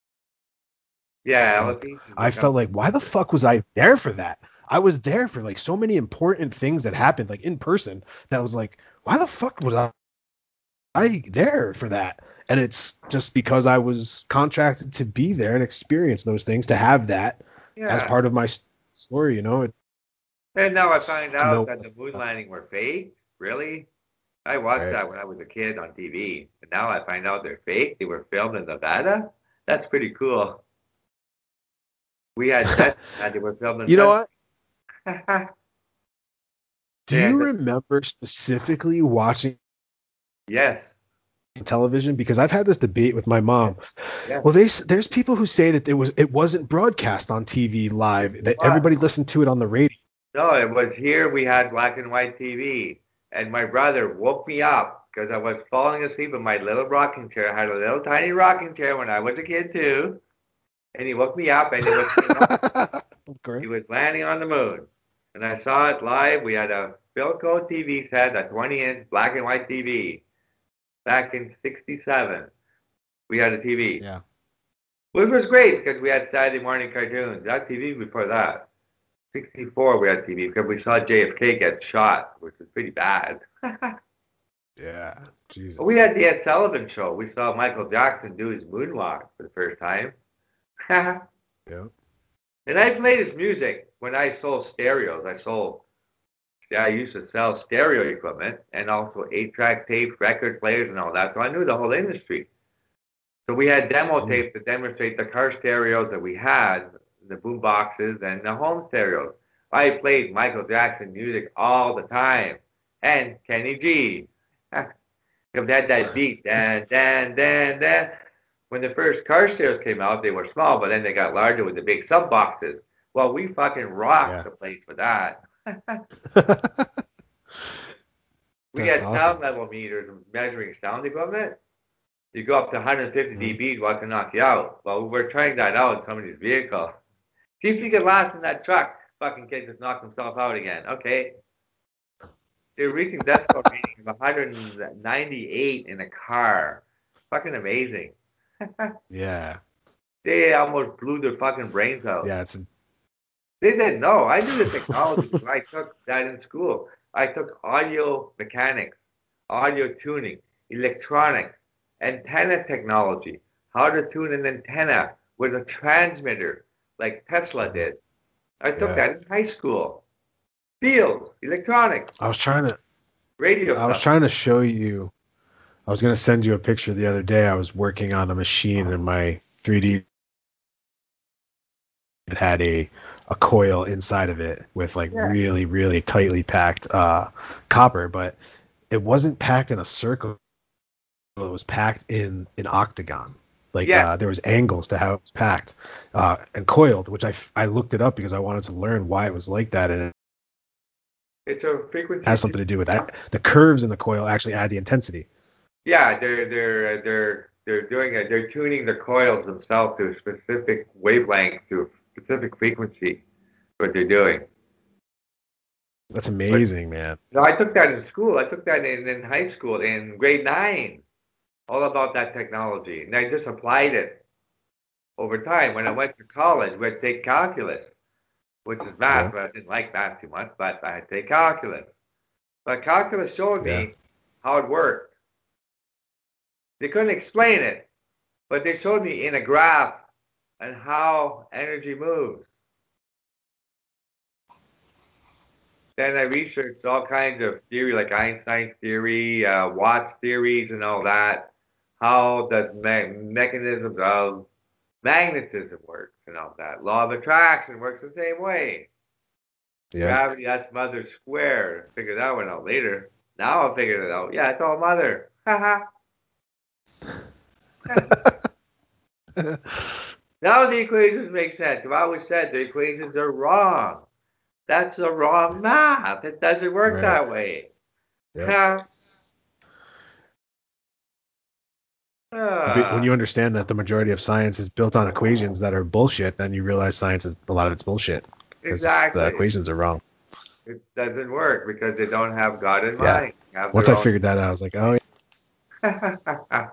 yeah, Trump. allocations I become felt like, why the fuck was I there for that? I was there for like so many important things that happened, like in person, that was like, why the fuck was I, I there for that? And it's just because I was contracted to be there and experience those things, to have that as yeah. part of my s- story, you know. And now I It's find out no that the moon landing were fake. Really? I watched right. that when I was a kid on T V, and now I find out they're fake. They were filmed in Nevada. That's pretty cool. We had tests that they were filmed in You know what? Texas. Do you And remember specifically watching yes, television? Because I've had this debate with my mom. yes. Well, they, there's people who say that it was it wasn't broadcast on T V live. That But everybody listened to it on the radio. no, it was here we had black and white T V, and my brother woke me up because I was falling asleep in my little rocking chair. I had a little tiny rocking chair when I was a kid too, and he woke me up, and it was Of he course. was landing on the moon, and I saw it live. We had a Philco T V set, a twenty inch black and white T V back in sixty-seven. We had a T V. Yeah. Which was great because we had Saturday morning cartoons. That T V before that. sixty-four we had T V because we saw J F K get shot, which is pretty bad. Yeah. We Jesus. had the Ed Sullivan Show. We saw Michael Jackson do his moonwalk for the first time. Yeah. And I played his music when I sold stereos. I sold, yeah, I used to sell stereo equipment and also eight-track tapes, record players, and all that. So I knew the whole industry. So we had demo Mm. tapes to demonstrate the car stereos that we had, the boom boxes, and the home stereos. I played Michael Jackson music all the time, and Kenny G. It had that beat, dan, dan, dan, dan. When the first car stereos came out, they were small, but then they got larger with the big sub boxes. Well, we fucking rocked Yeah. the place for that. We That's had awesome. sound level meters measuring sound equipment. You go up to one hundred fifty Mm-hmm. dBs, what can knock you out? Well, we're trying that out in somebody's vehicle. See if you can last in that truck. Fucking kid just knocked himself out again. Okay. They're reaching decibel readings of one hundred ninety-eight in a car. Fucking amazing. Yeah. They almost blew their fucking brains out. Yeah. It's They didn't know. I knew the technology because I took that in school. I took audio mechanics, audio tuning, electronics, antenna technology, how to tune an antenna with a transmitter like Tesla mhm. did. I took Yeah. that in high school. Fields, electronics, I was trying to. radio I was stuff. trying to show you. I was gonna send you a picture the other day. I was working on a machine and my three D it had a a coil inside of it with like Yeah, really really tightly packed uh copper, but it wasn't packed in a circle. It was packed in an octagon. Like yeah. uh, there was angles to how it was packed uh, and coiled, which I, I looked it up because I wanted to learn why it was like that, and it It's a frequency. has something to do with that. The curves in the coil actually add the intensity. Yeah, they're they're they're they're doing it. They're tuning the coils themselves to a specific wavelength, to a specific frequency. What they're doing. That's But amazing, man. no, I took that in school. I took that in, in high school in grade nine. All about that technology, and I just applied it over time. When I went to college, we'd take calculus, which is Yeah, math, but I didn't like math too much. But I had to take calculus. But calculus showed yeah. me how it worked. They couldn't explain it, but they showed me in a graph and how energy moves. Then I researched all kinds of theory, like Einstein's theory, uh, Watt's theories, and all that. How the me- mechanisms of magnetism works and all that. Law of attraction works the same way. Yep. Gravity, that's mother squared. Figured that one out later. Now I figured it out. Yeah, it's all mother. Haha. Now the equations make sense. I've always said the equations are wrong. That's the wrong math. It doesn't work Right. that way. Yep. Ha. But when Uh, you understand that the majority of science is built on equations that are bullshit, then you realize science is a lot of it's bullshit because the exactly. equations are wrong. It doesn't work because they don't have God in Yeah. mind. They have Once their I own. figured that out, I was like, oh, yeah.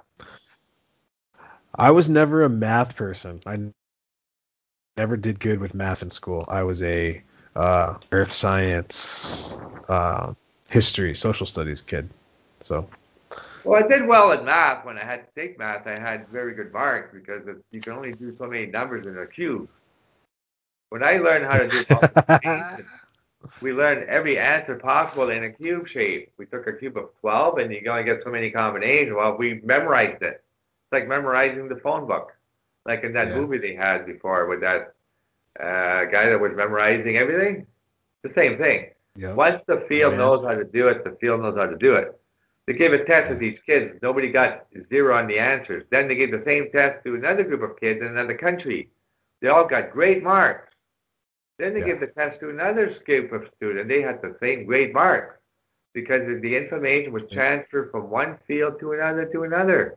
I was never a math person. I never did good with math in school. I was a uh, earth science, uh, history, social studies kid. So Well, I did well in math. When I had to take math, I had very good marks because it, you can only do so many numbers in a cube. When I learned how to do multiplication, we learned every answer possible in a cube shape. We took a cube of twelve, and you can only get so many combinations. Well, we memorized it. It's like memorizing the phone book, like in that yeah, movie they had before with that uh, guy that was memorizing everything. The same thing. yep, Once the oh field yeah, knows how to do it, the field knows how to do it. They gave a test with yeah, these kids. Nobody got zero on the answers. Then they gave the same test to another group of kids in another country. They all got great marks. Then they yeah. gave the test to another group of students. They had the same great marks because the information was Yep. transferred from one field to another to another.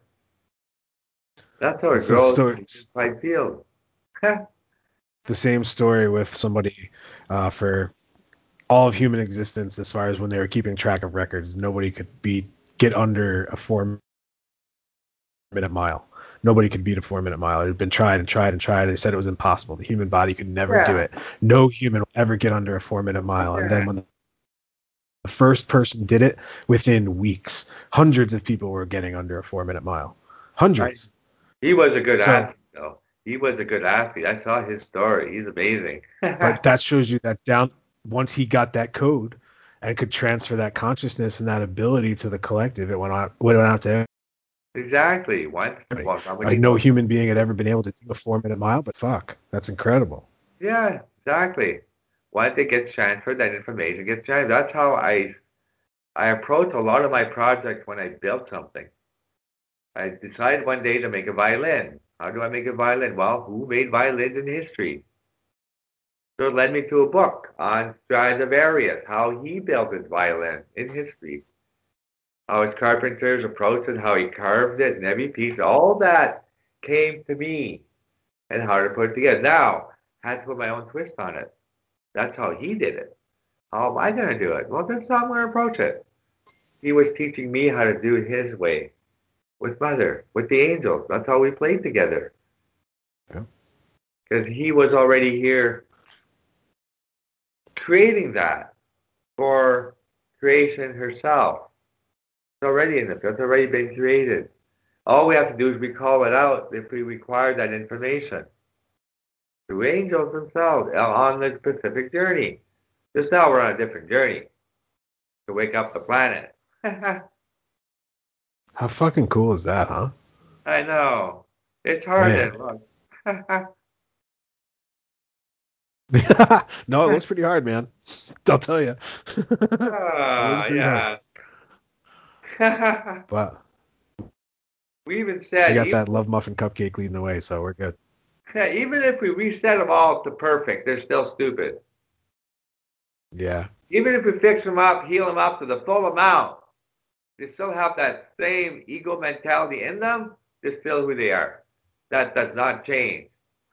That's how it It's the grows in story. the unified field. The same story with somebody uh, for all of human existence, as far as when they were keeping track of records, nobody could beat get under a four minute mile. Nobody could beat a four minute mile. It had been tried and tried and tried. They said it was impossible. The human body could never do Yeah, it. No human will ever get under a four minute mile. And then yeah. when the first person did it, within weeks, hundreds of people were getting under a four minute mile. I, Hundreds. he was a good So, athlete, though. He was a good athlete. I saw his story. He's amazing. but that shows you that down once he got that code and could transfer that consciousness and that ability to the collective, it went out went out to Exactly. Once, everybody. well, somebody Like no knows. human being had ever been able to do a four minute mile, but fuck, that's incredible. Yeah, exactly. Once it gets transferred, that information gets transferred. That's how I I approach a lot of my projects when I build something. I decide one day to make a violin. How do I make a violin? Well, who made violins in history? So it led me to a book on Stradivarius, how he built his violin in history. how his carpenters approached it, how he carved it, and every piece, all that came to me, and how to put it together. Now, I had to put my own twist on it. That's how he did it. How am I going to do it? Well, that's how I'm going to approach it. He was teaching me how to do it his way, with Mother, with the angels. That's how we played together. Because he was already here creating that for creation herself. It's already in it. That's already been created. All we have to do is recall it out if we require that information. The angels themselves on the Pacific journey. Just now we're on a different journey to wake up the planet. How fucking cool is that, huh? I know. It's harder than it looks. No, it looks pretty hard, man. I'll tell you. uh, yeah. But we even said we got even, that love muffin cupcake leading the way, so we're good. Even if we reset them all to perfect, they're still stupid. Yeah. Even if we fix them up, heal them up to the full amount, they still have that same ego mentality in them. They're still who they are. That does not change.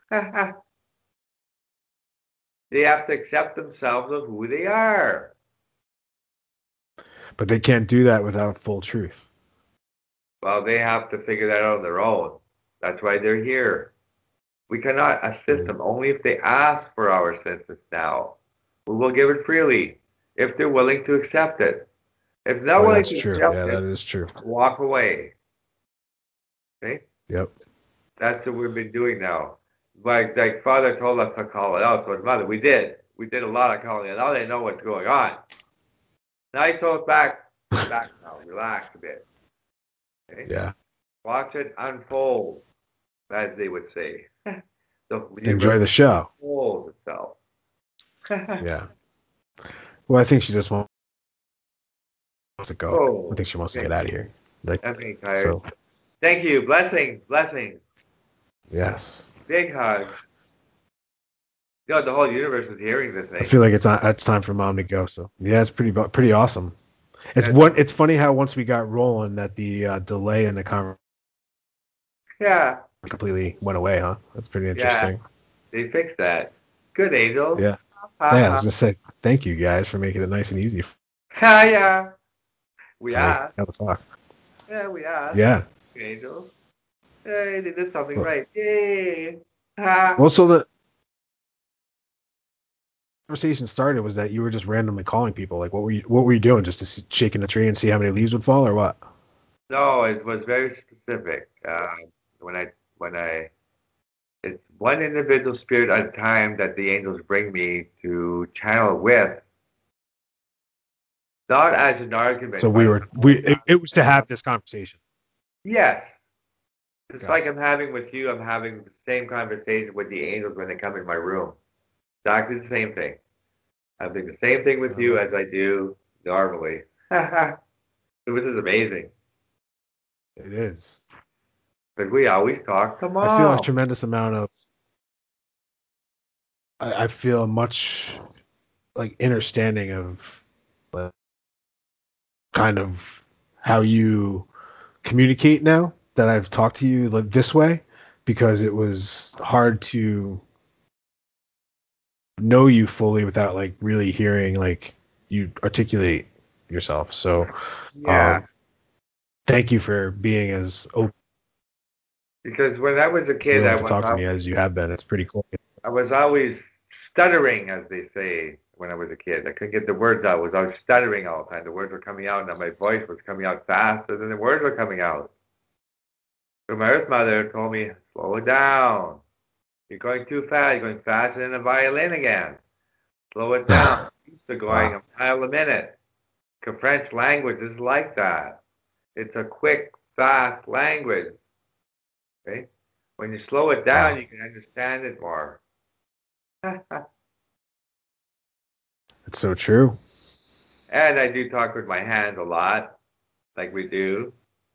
They have to accept themselves of who they are. But they can't do that without full truth. Well, they have to figure that out on their own. That's why they're here. We cannot assist mm-hmm. them only if they ask for our assistance now. We will give it freely if they're willing to accept it. If they're not oh, willing that's to true. accept yeah, it, that is true. Walk away. Okay? Yep. That's what we've been doing now. Like, like Father told us to call it out, so Mother, we did. We did a lot of calling it out. They know what's going on. Now he told us back, back now, relax a bit. Okay? Yeah. Watch it unfold, as they would say. The Enjoy the show. Unfolds itself. Yeah. Well, I think she just wants to go. Oh, I think she wants to get out of here. Like, I'm getting tired. So. Thank you. Blessings. Blessings. Yes. Big hugs. You know, the whole universe is hearing this thing. I feel like it's it's time for Mom to go. So yeah, it's pretty pretty awesome. It's yeah, one. It's funny how once we got rolling, that the uh, delay in the conversation yeah completely went away, huh? That's pretty interesting. Yeah, they fixed that. Good, Angel. Yeah. Uh-huh. Yeah, I was gonna say thank you guys for making it nice and easy. Yeah, yeah. We are. Have a talk. Yeah, we are. Yeah. Angel. Hey, they did something well, right. Yay. Ha. Well, so the conversation started was that you were just randomly calling people. Like, what were you what were you doing? Just to see, shaking the tree and see how many leaves would fall, or what? No, it was very specific. Uh, when I when I it's one individual spirit at a time that the angels bring me to channel with. Not as an argument. So we were we it, it was to have this conversation. Yes. It's Gotcha. like I'm having with you, I'm having the same conversation with the angels when they come in my room. Exactly the same thing. I'm doing the same thing with uh-huh. you as I do normally. This is amazing. It is. But we always talk. Come on. I feel a tremendous amount of. I, I feel much like understanding of like, kind of how you communicate now that I've talked to you like this way, because it was hard to know you fully without like really hearing like you articulate yourself. So yeah. Um, thank you for being as open. Because when I was a kid, I to was talk to me as you have been. It's pretty cool. I was always stuttering, as they say, when I was a kid. I couldn't get the words out. I was always stuttering all the time. The words were coming out, and my voice was coming out faster than the words were coming out. So my Earth Mother told me, slow it down. You're going too fast. You're going faster than a violin again. Slow it down. Used to going wow. a mile a minute. The French language is like that. It's a quick, fast language. Okay? When you slow it down, wow. you can understand it more. It's so true. And I do talk with my hands a lot, like we do.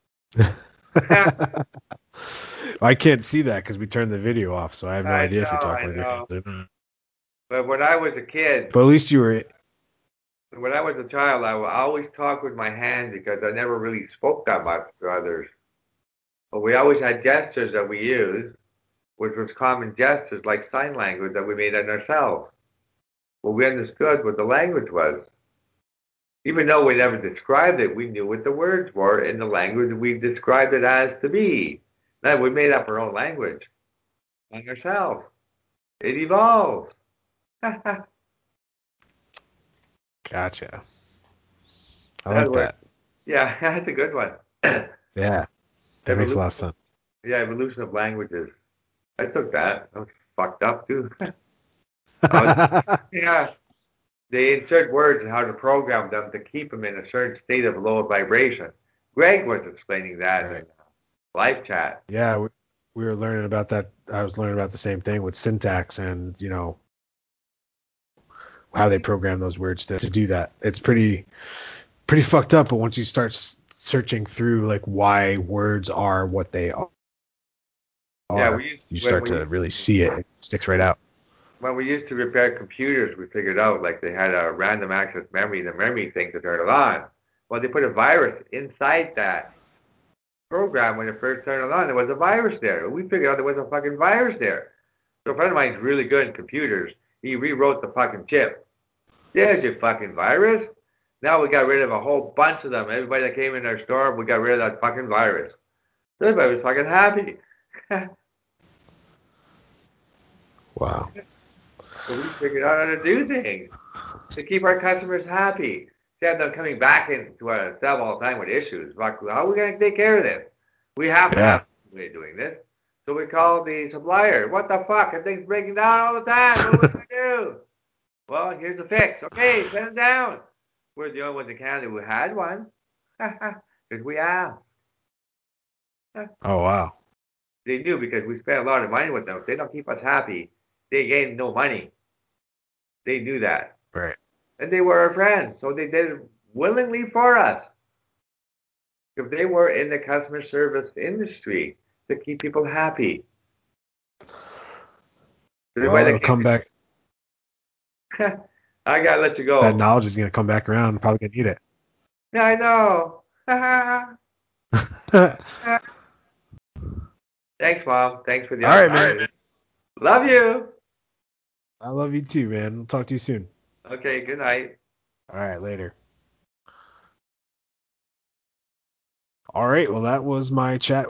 I can't see that because we turned the video off, so I have no I idea know, if you're talking I with know. your hands. But when I was a kid... But at least you were... When I was a child, I would always talk with my hands because I never really spoke that much to others. But we always had gestures that we used, which was common gestures like sign language that we made on ourselves. Well, we understood what the language was. Even though we never described it, we knew what the words were in the language we described it as to be. Now, we made up our own language on ourselves. It evolves. Gotcha. I That like worked. that. Yeah, that's a good one. Yeah, that makes a lot of Evolution. sense. Yeah, evolution of languages. I took that. That was fucked up too. I was, yeah, they insert words and how to program them to keep them in a certain state of low vibration. Greg was explaining that in Right. live chat. Yeah, we, we were learning about that. I was learning about the same thing with syntax and, you know, how they program those words to, to do that. It's pretty pretty fucked up, but once you start s- searching through like why words are what they Yeah, are, we used you when start we to really see it. It sticks right out. when we used to repair computers, we figured out like they had a random access memory, the memory thing to turn it on. Well, they put a virus inside that program when it first turned it on. There was a virus there. We figured out there was a fucking virus there. So a friend of mine's really good in computers. He rewrote the fucking chip. There's your fucking virus. Now we got rid of a whole bunch of them. Everybody that came in our store, we got rid of that fucking virus. So everybody was fucking happy. Wow. So we figured out how to do things to keep our customers happy. Instead of them coming back into our cell all the time with issues. Like, how are we going to take care of this? We have to Yeah. have a way of doing this. So we called the supplier. What the fuck? That thing's breaking down all the time. What are we going to do? Well, here's the fix. Okay, send it down. We're the only ones in Canada who had one. Because we asked. Oh wow. They knew because we spent a lot of money with them. If they don't keep us happy, they gain no money. They knew that. Right. And they were our friends. So they did it willingly for us. If they were in the customer service industry to keep people happy. Well, Everybody it'll that came come back. to, I gotta let you That go. knowledge is gonna come back around. I'm probably gonna need Yeah, I know. it. Thanks, Mom. Thanks for the All right, opportunity. man. Love you. I love you too, man. We'll talk to you soon. Okay, good night. All right, later. All right. Well, that was my chat